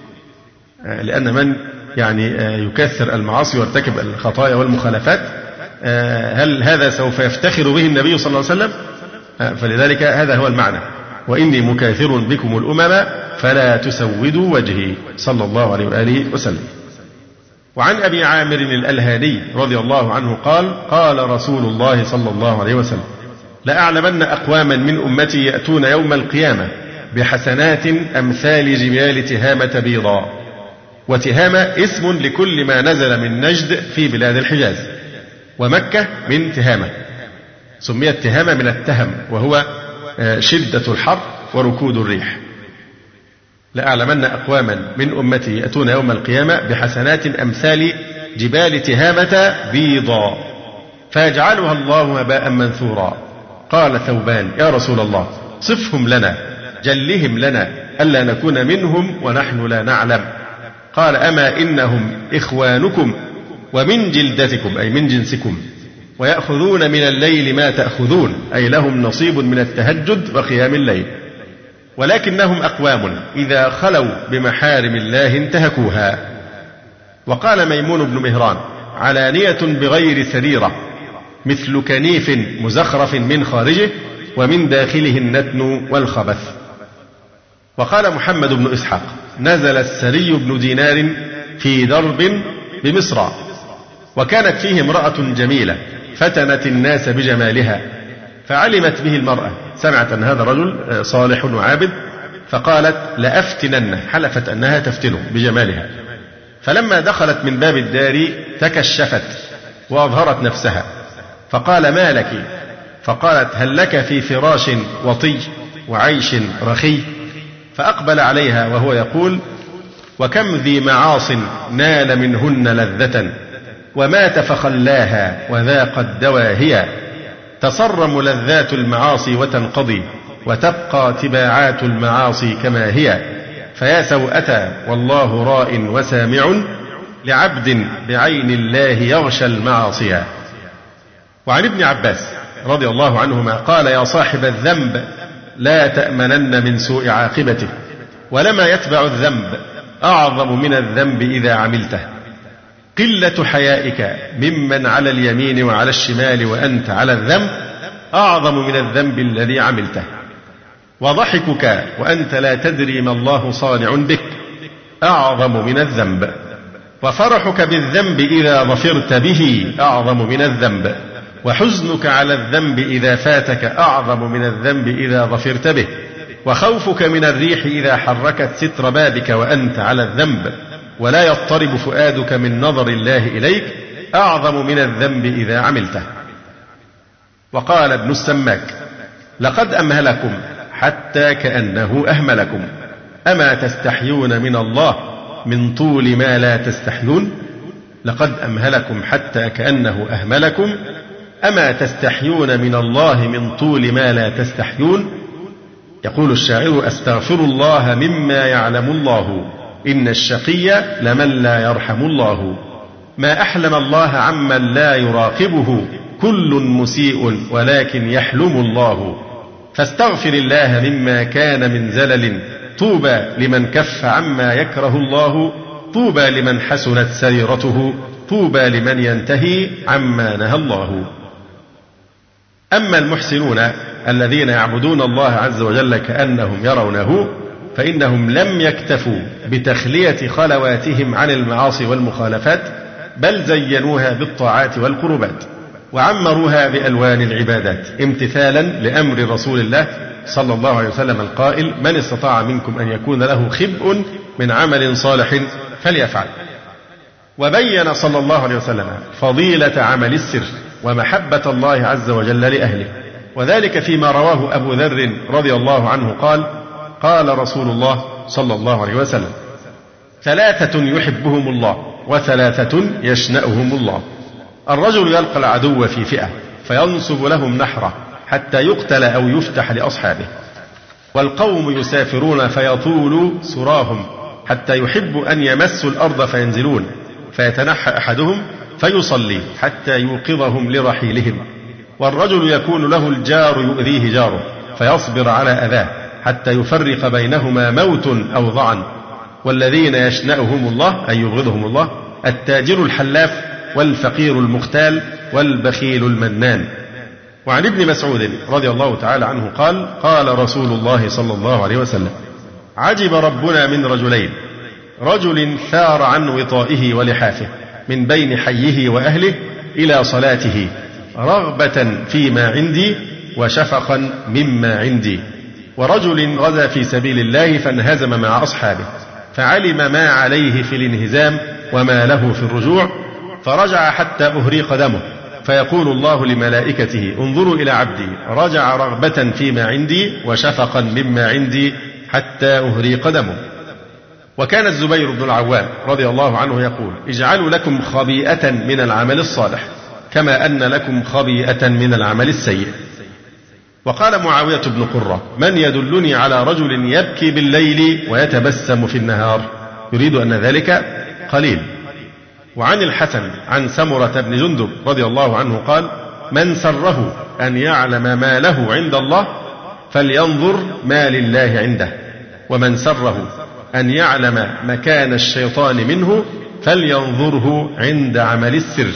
B: لأن من يعني يكثر المعاصي ويرتكب الخطايا والمخالفات هل هذا سوف يفتخر به النبي صلى الله عليه وسلم؟ فلذلك هذا هو المعنى: وإني مكاثر بكم الأمم فلا تسودوا وجهي، صلى الله عليه وآله وسلم. وعن أبي عامر الألهاني رضي الله عنه قال: قال رسول الله صلى الله عليه وسلم: لأعلمن أقواما من أمتي يأتون يوم القيامة بحسنات أمثال جبال تهامة بيضاء. وتهامة اسم لكل ما نزل من نجد في بلاد الحجاز، ومكة من تهامة، سميت تهامة من التهم وهو شدة الحر وركود الريح. لأعلمن أقواما من أمتي يأتون يوم القيامة بحسنات أمثال جبال تهامة بيضاء فيجعلها الله هباء منثورا. قال ثوبان: يا رسول الله صفهم لنا، جلهم لنا ألا نكون منهم ونحن لا نعلم. قال: أما إنهم إخوانكم ومن جلدتكم، أي من جنسكم، ويأخذون من الليل ما تأخذون، أي لهم نصيب من التهجد وقيام الليل، ولكنهم أقوام إذا خلوا بمحارم الله انتهكوها. وقال ميمون بن مهران: علانية بغير سريرة مثل كنيف مزخرف من خارجه ومن داخله النتن والخبث. وقال محمد بن إسحاق: نزل السري بن دينار في درب بمصر، وكانت فيه امرأة جميلة فتنت الناس بجمالها، فعلمت به المرأة، سمعت أن هذا رجل صالح وعابد، فقالت: لأفتننه، حلفت أنها تفتنه بجمالها. فلما دخلت من باب الدار تكشفت وأظهرت نفسها، فقال: ما لك؟ فقالت: هل لك في فراش وطي وعيش رخي؟ فأقبل عليها وهو يقول: وكم ذي معاص نال منهن لذة ومات فخلاها وذاقت دواهيا. تصرم لذات المعاصي وتنقضي وتبقى تباعات المعاصي كما هي. فيا سوءة والله راء وسامع لعبد بعين الله يغشى المعاصي. وعن ابن عباس رضي الله عنهما قال: يا صاحب الذنب لا تأمنن من سوء عاقبته، ولما يتبع الذنب أعظم من الذنب إذا عملته. قلة حيائك ممن على اليمين وعلى الشمال وأنت على الذنب أعظم من الذنب الذي عملته. وضحكك وأنت لا تدري ما الله صانع بك أعظم من الذنب. وفرحك بالذنب إذا ظفرت به أعظم من الذنب. وحزنك على الذنب إذا فاتك أعظم من الذنب إذا ظفرت به. وخوفك من الريح إذا حركت ستر بابك وأنت على الذنب ولا يضطرب فؤادك من نظر الله إليك أعظم من الذنب إذا عملته. وقال ابن السماك: لقد أمهلكم حتى كأنه أهملكم، أما تستحيون من الله من طول ما لا تستحيون؟ لقد أمهلكم حتى كأنه أهملكم، أما تستحيون من الله من طول ما لا تستحيون؟ يقول الشاعر: أستغفر الله مما يعلم الله، إن الشقي لمن لا يرحم الله. ما أحلم الله عمن لا يراقبه، كل مسيء ولكن يحلم الله، فاستغفر الله مما كان من زلل، طوبى لمن كف عما يكره الله، طوبى لمن حسنت سريرته، طوبى لمن ينتهي عما نهى الله. أما المحسنون الذين يعبدون الله عز وجل كأنهم يرونه، فإنهم لم يكتفوا بتخلية خلواتهم عن المعاصي والمخالفات، بل زينوها بالطاعات والقربات، وعمروها بألوان العبادات، امتثالا لأمر رسول الله صلى الله عليه وسلم القائل: من استطاع منكم أن يكون له خبء من عمل صالح فليفعل. وبين صلى الله عليه وسلم فضيلة عمل السر ومحبة الله عز وجل لأهله، وذلك فيما رواه أبو ذر رضي الله عنه قال: قال رسول الله صلى الله عليه وسلم: ثلاثة يحبهم الله وثلاثة يشنأهم الله: الرجل يلقى العدو في فئة فينصب لهم نحره حتى يقتل أو يفتح لأصحابه، والقوم يسافرون فيطول سراهم حتى يحب أن يمسوا الأرض فينزلون، فيتنحى أحدهم فيصلي حتى يوقظهم لرحيلهم، والرجل يكون له الجار يؤذيه جاره فيصبر على أذاه حتى يفرق بينهما موت أو ضعن، والذين يشنأهم الله أي يبغضهم الله: التاجر الحلاف والفقير المختال والبخيل المنان. وعن ابن مسعود رضي الله تعالى عنه قال: قال رسول الله صلى الله عليه وسلم: عجب ربنا من رجلين، رجل ثار عن وطائه ولحافه من بين حيه وأهله إلى صلاته رغبة فيما عندي وشفقا مما عندي، ورجل غزا في سبيل الله فانهزم مع أصحابه فعلم ما عليه في الانهزام وما له في الرجوع، فرجع حتى أهريق دمه، فيقول الله لملائكته: انظروا إلى عبدي رجع رغبة فيما عندي وشفقا مما عندي حتى أهريق دمه. وكان الزبير بن العوام رضي الله عنه يقول: اجعلوا لكم خبيئة من العمل الصالح كما أن لكم خبيئة من العمل السيء. وقال معاوية بن قرة: من يدلني على رجل يبكي بالليل ويتبسم في النهار؟ يريد أن ذلك قليل. وعن الحسن عن سمرة بن جندب رضي الله عنه قال: من سره أن يعلم ما له عند الله فلينظر ما لله عنده، ومن سره أن يعلم مكان الشيطان منه فلينظره عند عمل السر.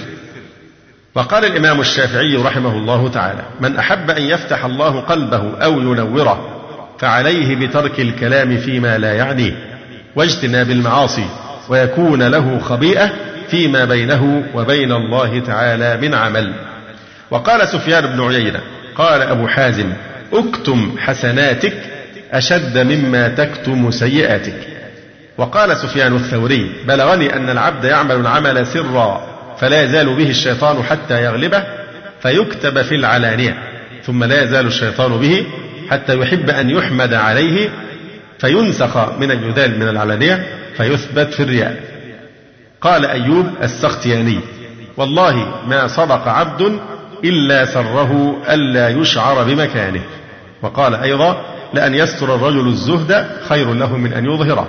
B: وقال الإمام الشافعي رحمه الله تعالى: من أحب أن يفتح الله قلبه أو ينوره فعليه بترك الكلام فيما لا يعنيه واجتناب المعاصي، ويكون له خبيئة فيما بينه وبين الله تعالى من عمل. وقال سفيان بن عيينة: قال أبو حازم: اكتم حسناتك أشد مما تكتم سيئاتك. وقال سفيان الثوري: بلغني أن العبد يعمل العمل سرا فلا يزال به الشيطان حتى يغلبه فيكتب في العلانية، ثم لا يزال الشيطان به حتى يحب أن يحمد عليه فينسخ من اليذال من العلانية فيثبت في الرياء. قال أيوب السختياني: والله ما صدق عبد إلا سره ألا يشعر بمكانه. وقال أيضا: لأن يستر الرجل الزهد خير له من أن يظهره.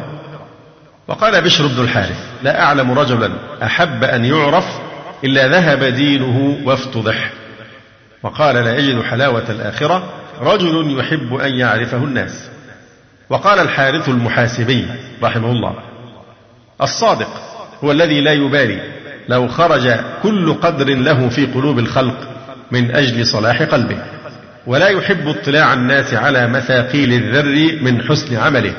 B: وقال بشر بن الحارث: لا أعلم رجلا أحب أن يعرف إلا ذهب دينه وافتضح. وقال: لا يجد حلاوة الآخرة رجل يحب أن يعرفه الناس. وقال الحارث المحاسبي رحمه الله: الصادق هو الذي لا يبالي لو خرج كل قدر له في قلوب الخلق من أجل صلاح قلبه، ولا يحب اطلاع الناس على مثاقيل الذر من حسن عمله.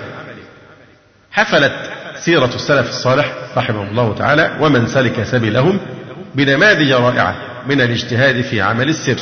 B: حفلت سيرة السلف الصالح رحمه الله تعالى ومن سلك سبيلهم بنماذج رائعة من الاجتهاد في عمل السر،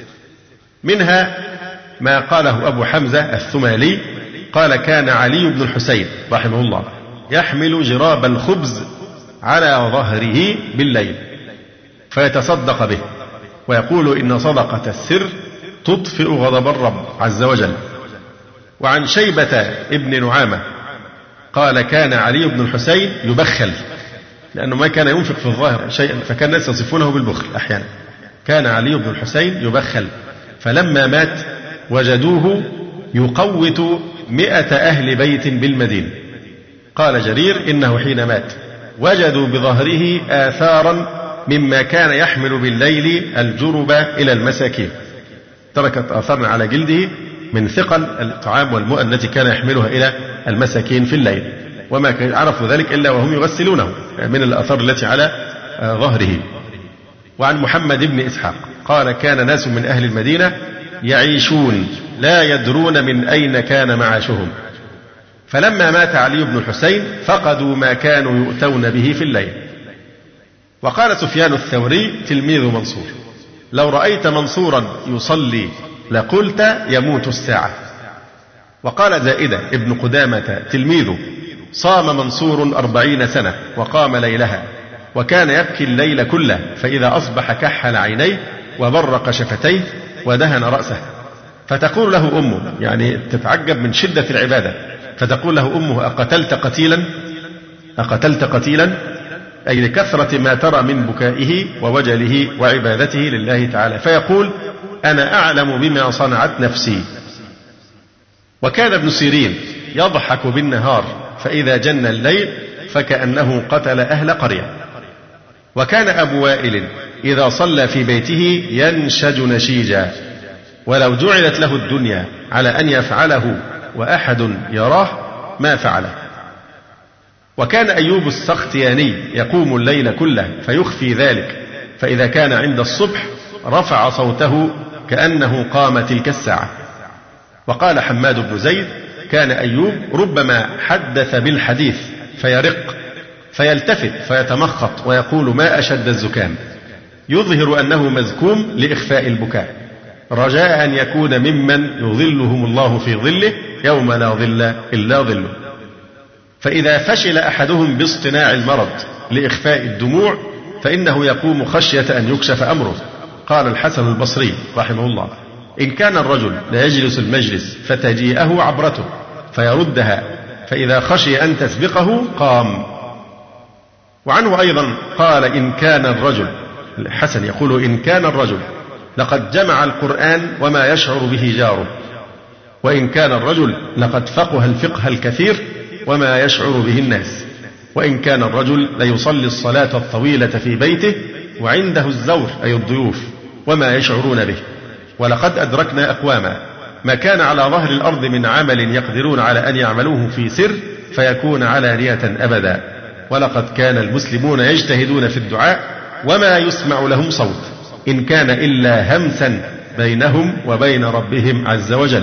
B: منها ما قاله أبو حمزة الثمالي قال: كان علي بن الحسين رحمه الله يحمل جراب الخبز على ظهره بالليل فيتصدق به، ويقول: إن صدقة السر تطفئ غضب الرب عز وجل. وعن شيبة ابن نعامة قال: كان علي بن الحسين يبخل، لأنه ما كان ينفق في الظاهر شيئا، فكان الناس يصفونه بالبخل أحيانا. كان علي بن الحسين يبخل، فلما مات وجدوه يقوت مئة أهل بيت بالمدينة. قال جرير: إنه حين مات وجدوا بظهره آثارا مما كان يحمل بالليل الجرب إلى المساكين، تركت آثارا على جلده من ثقل الطعام والمؤن التي كان يحملها إلى المساكين في الليل، وما عرفوا ذلك إلا وهم يغسلونه من الآثار التي على ظهره. وعن محمد بن إسحاق قال: كان ناس من أهل المدينة يعيشون لا يدرون من أين كان معاشهم، فلما مات علي بن الحسين فقدوا ما كانوا يؤتون به في الليل. وقال سفيان الثوري تلميذ منصور: لو رأيت منصورا يصلي لقلت يموت الساعة. وقال زائدة ابن قدامة تلميذه: صام منصور أربعين سنة وقام ليلها، وكان يبكي الليل كله، فإذا أصبح كحل عينيه وبرق شفتيه ودهن رأسه، فتقول له أمه، يعني تتعجب من شدة العبادة، فتقول له أمه: أقتلت قتيلا أقتلت قتيلا أي لكثرة ما ترى من بكائه ووجله وعبادته لله تعالى، فيقول: أنا أعلم بما صنعت نفسي. وكان ابن سيرين يضحك بالنهار، فإذا جن الليل فكأنه قتل أهل قرية. وكان أبو وائل إذا صلى في بيته ينشج نشيجا، ولو جعلت له الدنيا على أن يفعله وأحد يراه ما فعله. وكان أيوب السختياني يقوم الليل كله فيخفي ذلك، فإذا كان عند الصبح رفع صوته كأنه قام تلك الساعة. وقال حماد بن زيد: كان أيوب ربما حدث بالحديث فيرق فيلتفت فيتمخط ويقول: ما أشد الزكام، يظهر أنه مزكوم لإخفاء البكاء، رجاء أن يكون ممن يظلهم الله في ظله يوم لا ظل إلا ظله. فإذا فشل أحدهم باصطناع المرض لإخفاء الدموع فإنه يقوم خشية أن يكشف أمره. قال الحسن البصري رحمه الله: إن كان الرجل لا يجلس المجلس فتجيئه عبرته فيردها، فإذا خشي أن تسبقه قام. وعنه أيضا قال: إن كان الرجل، الحسن يقول: إن كان الرجل لقد جمع القرآن وما يشعر به جاره، وإن كان الرجل لقد فقه الفقه الكثير وما يشعر به الناس، وإن كان الرجل ليصلي الصلاة الطويلة في بيته وعنده الزور أي الضيوف وما يشعرون به. ولقد أدركنا أقواما ما كان على ظهر الأرض من عمل يقدرون على أن يعملوه في سر فيكون علانية أبدا، ولقد كان المسلمون يجتهدون في الدعاء وما يسمع لهم صوت، إن كان إلا همسا بينهم وبين ربهم عز وجل.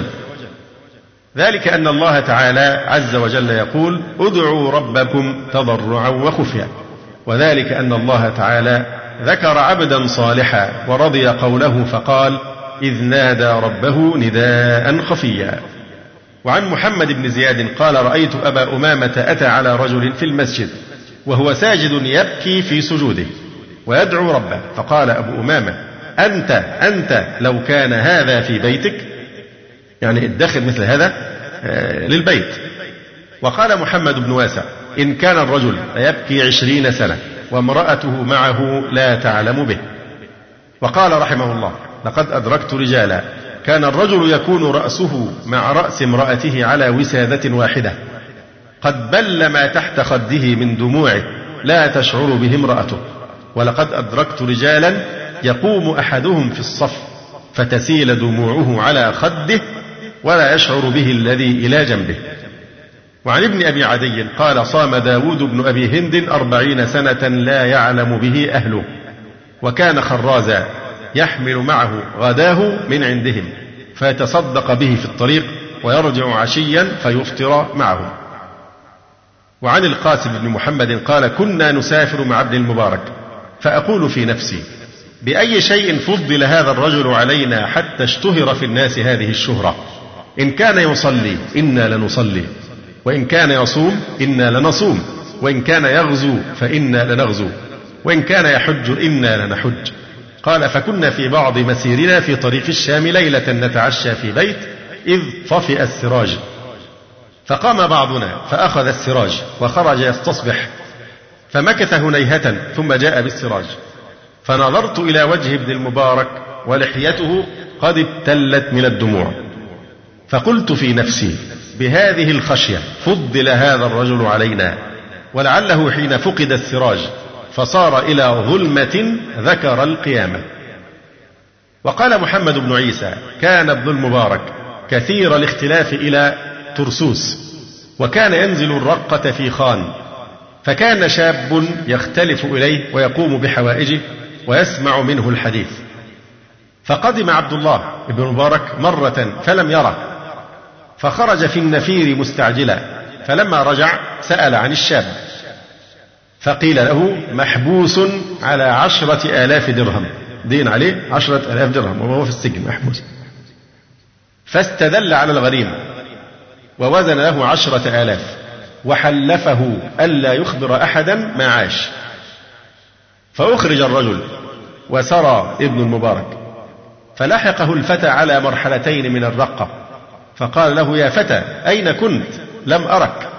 B: ذلك أن الله تعالى عز وجل يقول: ادعوا ربكم تضرعا وخفيا. وذلك أن الله تعالى ذكر عبدا صالحا ورضي قوله فقال: إذ نادى ربه نداء خفيا. وعن محمد بن زياد قال: رأيت أبا أمامة أتى على رجل في المسجد وهو ساجد يبكي في سجوده ويدعو ربه، فقال أبو أمامة: أنت أنت لو كان هذا في بيتك، يعني الدخل مثل هذا للبيت. وقال محمد بن واسع: إن كان الرجل يبكي عشرين سنة وامرأته معه لا تعلم به. وقال رحمه الله: لقد أدركت رجالا كان الرجل يكون رأسه مع رأس امرأته على وسادة واحدة، قد بل ما تحت خده من دموعه لا تشعر به امرأته. ولقد أدركت رجالا يقوم أحدهم في الصف فتسيل دموعه على خده ولا يشعر به الذي إلى جنبه. وعن ابن أبي عدي قال: صام داود بن أبي هند أربعين سنة لا يعلم به أهله، وكان خرازا يحمل معه غداه من عندهم فيتصدق به في الطريق ويرجع عشيا فيفطر معهم. وعن القاسم بن محمد قال: كنا نسافر مع ابن المبارك فأقول في نفسي: بأي شيء فضل هذا الرجل علينا حتى اشتهر في الناس هذه الشهرة؟ إن كان يصلي إنا لنصلي، وإن كان يصوم إنا لنصوم، وإن كان يغزو فإنا لنغزو، وإن كان يحج إنا لنحج. قال: فكنا في بعض مسيرنا في طريق الشام ليلة نتعشى في بيت إذ طفئ السراج، فقام بعضنا فأخذ السراج وخرج يستصبح، فمكث هنيهة ثم جاء بالسراج، فنظرت إلى وجه ابن المبارك ولحيته قد ابتلت من الدموع، فقلت في نفسي: بهذه الخشية فضل هذا الرجل علينا، ولعله حين فقد السراج فصار إلى ظلمة ذكر القيامة. وقال محمد بن عيسى: كان ابن المبارك كثير الاختلاف إلى ترسوس، وكان ينزل الرقة في خان، فكان شاب يختلف إليه ويقوم بحوائجه ويسمع منه الحديث. فقدم عبد الله بن المبارك مرة فلم يره، فخرج في النفير مستعجلا، فلما رجع سأل عن الشاب، فقيل له: محبوس على عشرة آلاف درهم، دين عليه عشرة آلاف درهم وهو في السجن محبوس. فاستدل على الغريم ووزن له عشرة آلاف وحلفه ألا يخبر أحدا ما عاش. فأخرج الرجل وسرى ابن المبارك، فلحقه الفتى على مرحلتين من الرقة، فقال له: يا فتى أين كنت؟ لم أرك.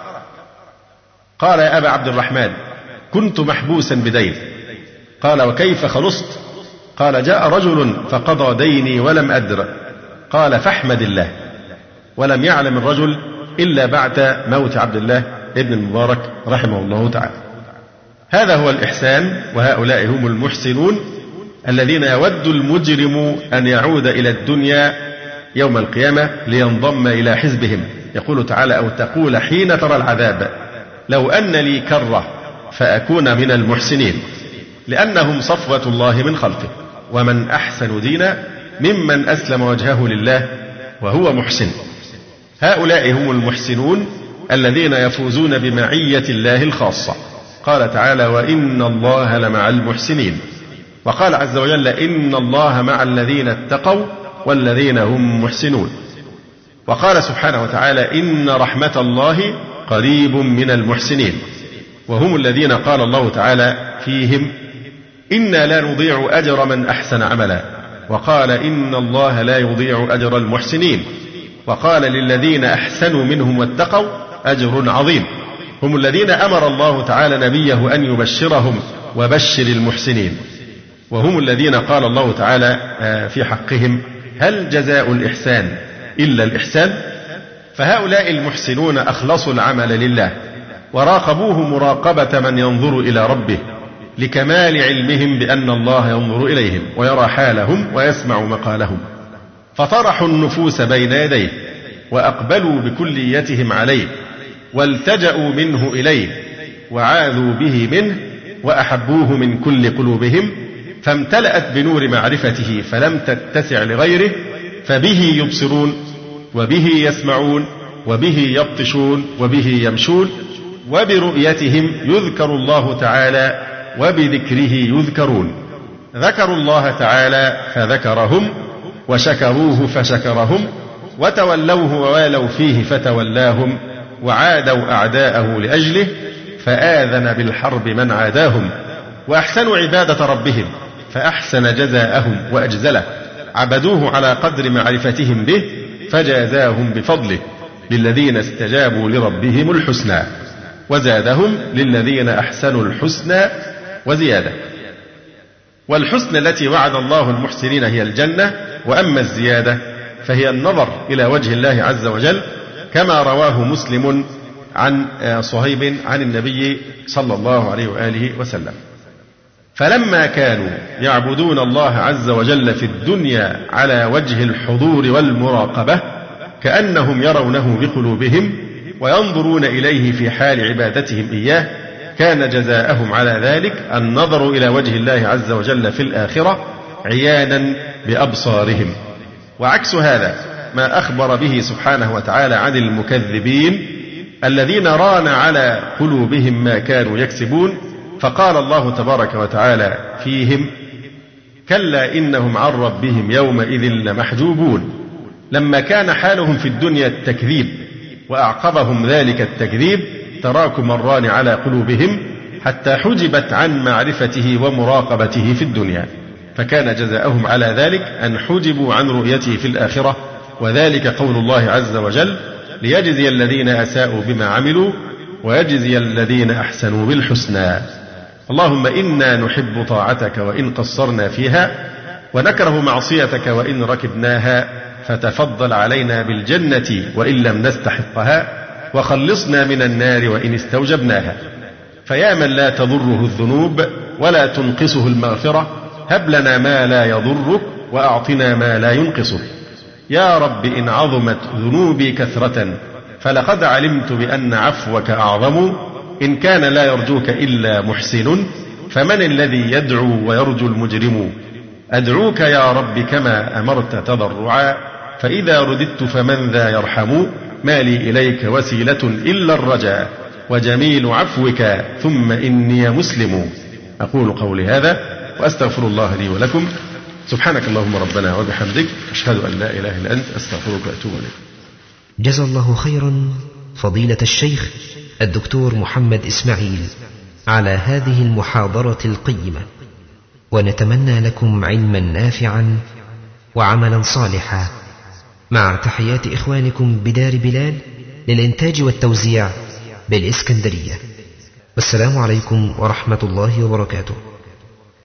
B: قال: يا أبا عبد الرحمن، كنت محبوسا بدين. قال: وكيف خلصت؟ قال: جاء رجل فقضى ديني ولم أدر. قال: فاحمد الله. ولم يعلم الرجل إلا بعد موت عبد الله ابن المبارك رحمه الله تعالى. هذا هو الإحسان، وهؤلاء هم المحسنون الذين يود المجرم أن يعود إلى الدنيا يوم القيامة لينضم إلى حزبهم. يقول تعالى: أو تقول حين ترى العذاب لو أن لي كرة فأكون من المحسنين، لأنهم صفوة الله من خلقه، ومن أحسن دينا ممن أسلم وجهه لله وهو محسن. هؤلاء هم المحسنون الذين يفوزون بمعية الله الخاصة. قال تعالى: وإن الله لمع المحسنين. وقال عز وجل: إن الله مع الذين اتقوا والذين هم محسنون. وقال سبحانه وتعالى: إن رحمة الله قريب من المحسنين، وهم الذين قال الله تعالى فيهم: إنا لا نضيع أجر من أحسن عملا. وقال: إن الله لا يضيع أجر المحسنين. وقال: للذين أحسنوا منهم واتقوا أجر عظيم. هم الذين أمر الله تعالى نبيه أن يبشرهم: وبشر المحسنين. وهم الذين قال الله تعالى في حقهم: هل جزاء الإحسان إلا الإحسان؟ فهؤلاء المحسنون أخلصوا العمل لله، وراقبوه مراقبة من ينظر إلى ربه، لكمال علمهم بأن الله ينظر إليهم ويرى حالهم ويسمع مقالهم، فطرحوا النفوس بين يديه وأقبلوا بكليتهم عليه، والتجأوا منه إليه وعاذوا به منه وأحبوه من كل قلوبهم، فامتلأت بنور معرفته فلم تتسع لغيره، فبه يبصرون وبه يسمعون وبه يبطشون وبه يمشون، وبرؤيتهم يذكر الله تعالى وبذكره يذكرون. ذكروا الله تعالى فذكرهم، وشكروه فشكرهم، وتولوه ووالوا فيه فتولاهم، وعادوا أعداءه لأجله فآذن بالحرب من عاداهم. وأحسنوا عبادة ربهم فأحسن جزاءهم وأجزله، عبدوه على قدر معرفتهم به فجازاهم بفضله، للذين استجابوا لربهم الحسنى، وزادهم للذين أحسنوا الحسنى وزيادة. والحسنى التي وعد الله المحسنين هي الجنة، وأما الزيادة فهي النظر إلى وجه الله عز وجل، كما رواه مسلم عن صهيب عن النبي صلى الله عليه وآله وسلم: فلما كانوا يعبدون الله عز وجل في الدنيا على وجه الحضور والمراقبة كأنهم يرونه بقلوبهم وينظرون إليه في حال عبادتهم إياه، كان جزاءهم على ذلك النظر إلى وجه الله عز وجل في الآخرة عيانا بأبصارهم. وعكس هذا ما أخبر به سبحانه وتعالى عن المكذبين الذين ران على قلوبهم ما كانوا يكسبون، فقال الله تبارك وتعالى فيهم: كلا إنهم عن ربهم يومئذ لمحجوبون. لما كان حالهم في الدنيا التكذيب، وأعقبهم ذلك التكذيب تراكم الران على قلوبهم حتى حجبت عن معرفته ومراقبته في الدنيا، فكان جزاؤهم على ذلك أن حجبوا عن رؤيته في الآخرة. وذلك قول الله عز وجل: ليجزي الذين أساءوا بما عملوا ويجزي الذين أحسنوا بالحسنى. اللهم إنا نحب طاعتك وإن قصرنا فيها، ونكره معصيتك وإن ركبناها، فتفضل علينا بالجنة وإن لم نستحقها، وخلصنا من النار وإن استوجبناها. فيا من لا تضره الذنوب ولا تنقصه المغفرة، هب لنا ما لا يضرك وأعطنا ما لا ينقصك. يا رب إن عظمت ذنوبي كثرة فلقد علمت بأن عفوك أعظم، إن كان لا يرجوك إلا محسن فمن الذي يدعو ويرجو المجرم. أدعوك يا رب كما أمرت تضرعا، فإذا رددت فمن ذا يرحم. ما لي إليك وسيلة إلا الرجاء، وجميل عفوك ثم إني مسلم. أقول قولي هذا وأستغفر الله لي ولكم. سبحانك اللهم ربنا وبحمدك، أشهد أن لا إله إلا أنت، أستغفرك وأتوب إليك.
A: جزا الله خيرا فضيلة الشيخ الدكتور محمد إسماعيل على هذه المحاضرة القيمة، ونتمنى لكم علما نافعا وعملا صالحا، مع تحيات إخوانكم بدار بلال للإنتاج والتوزيع بالإسكندرية. والسلام عليكم ورحمة الله وبركاته.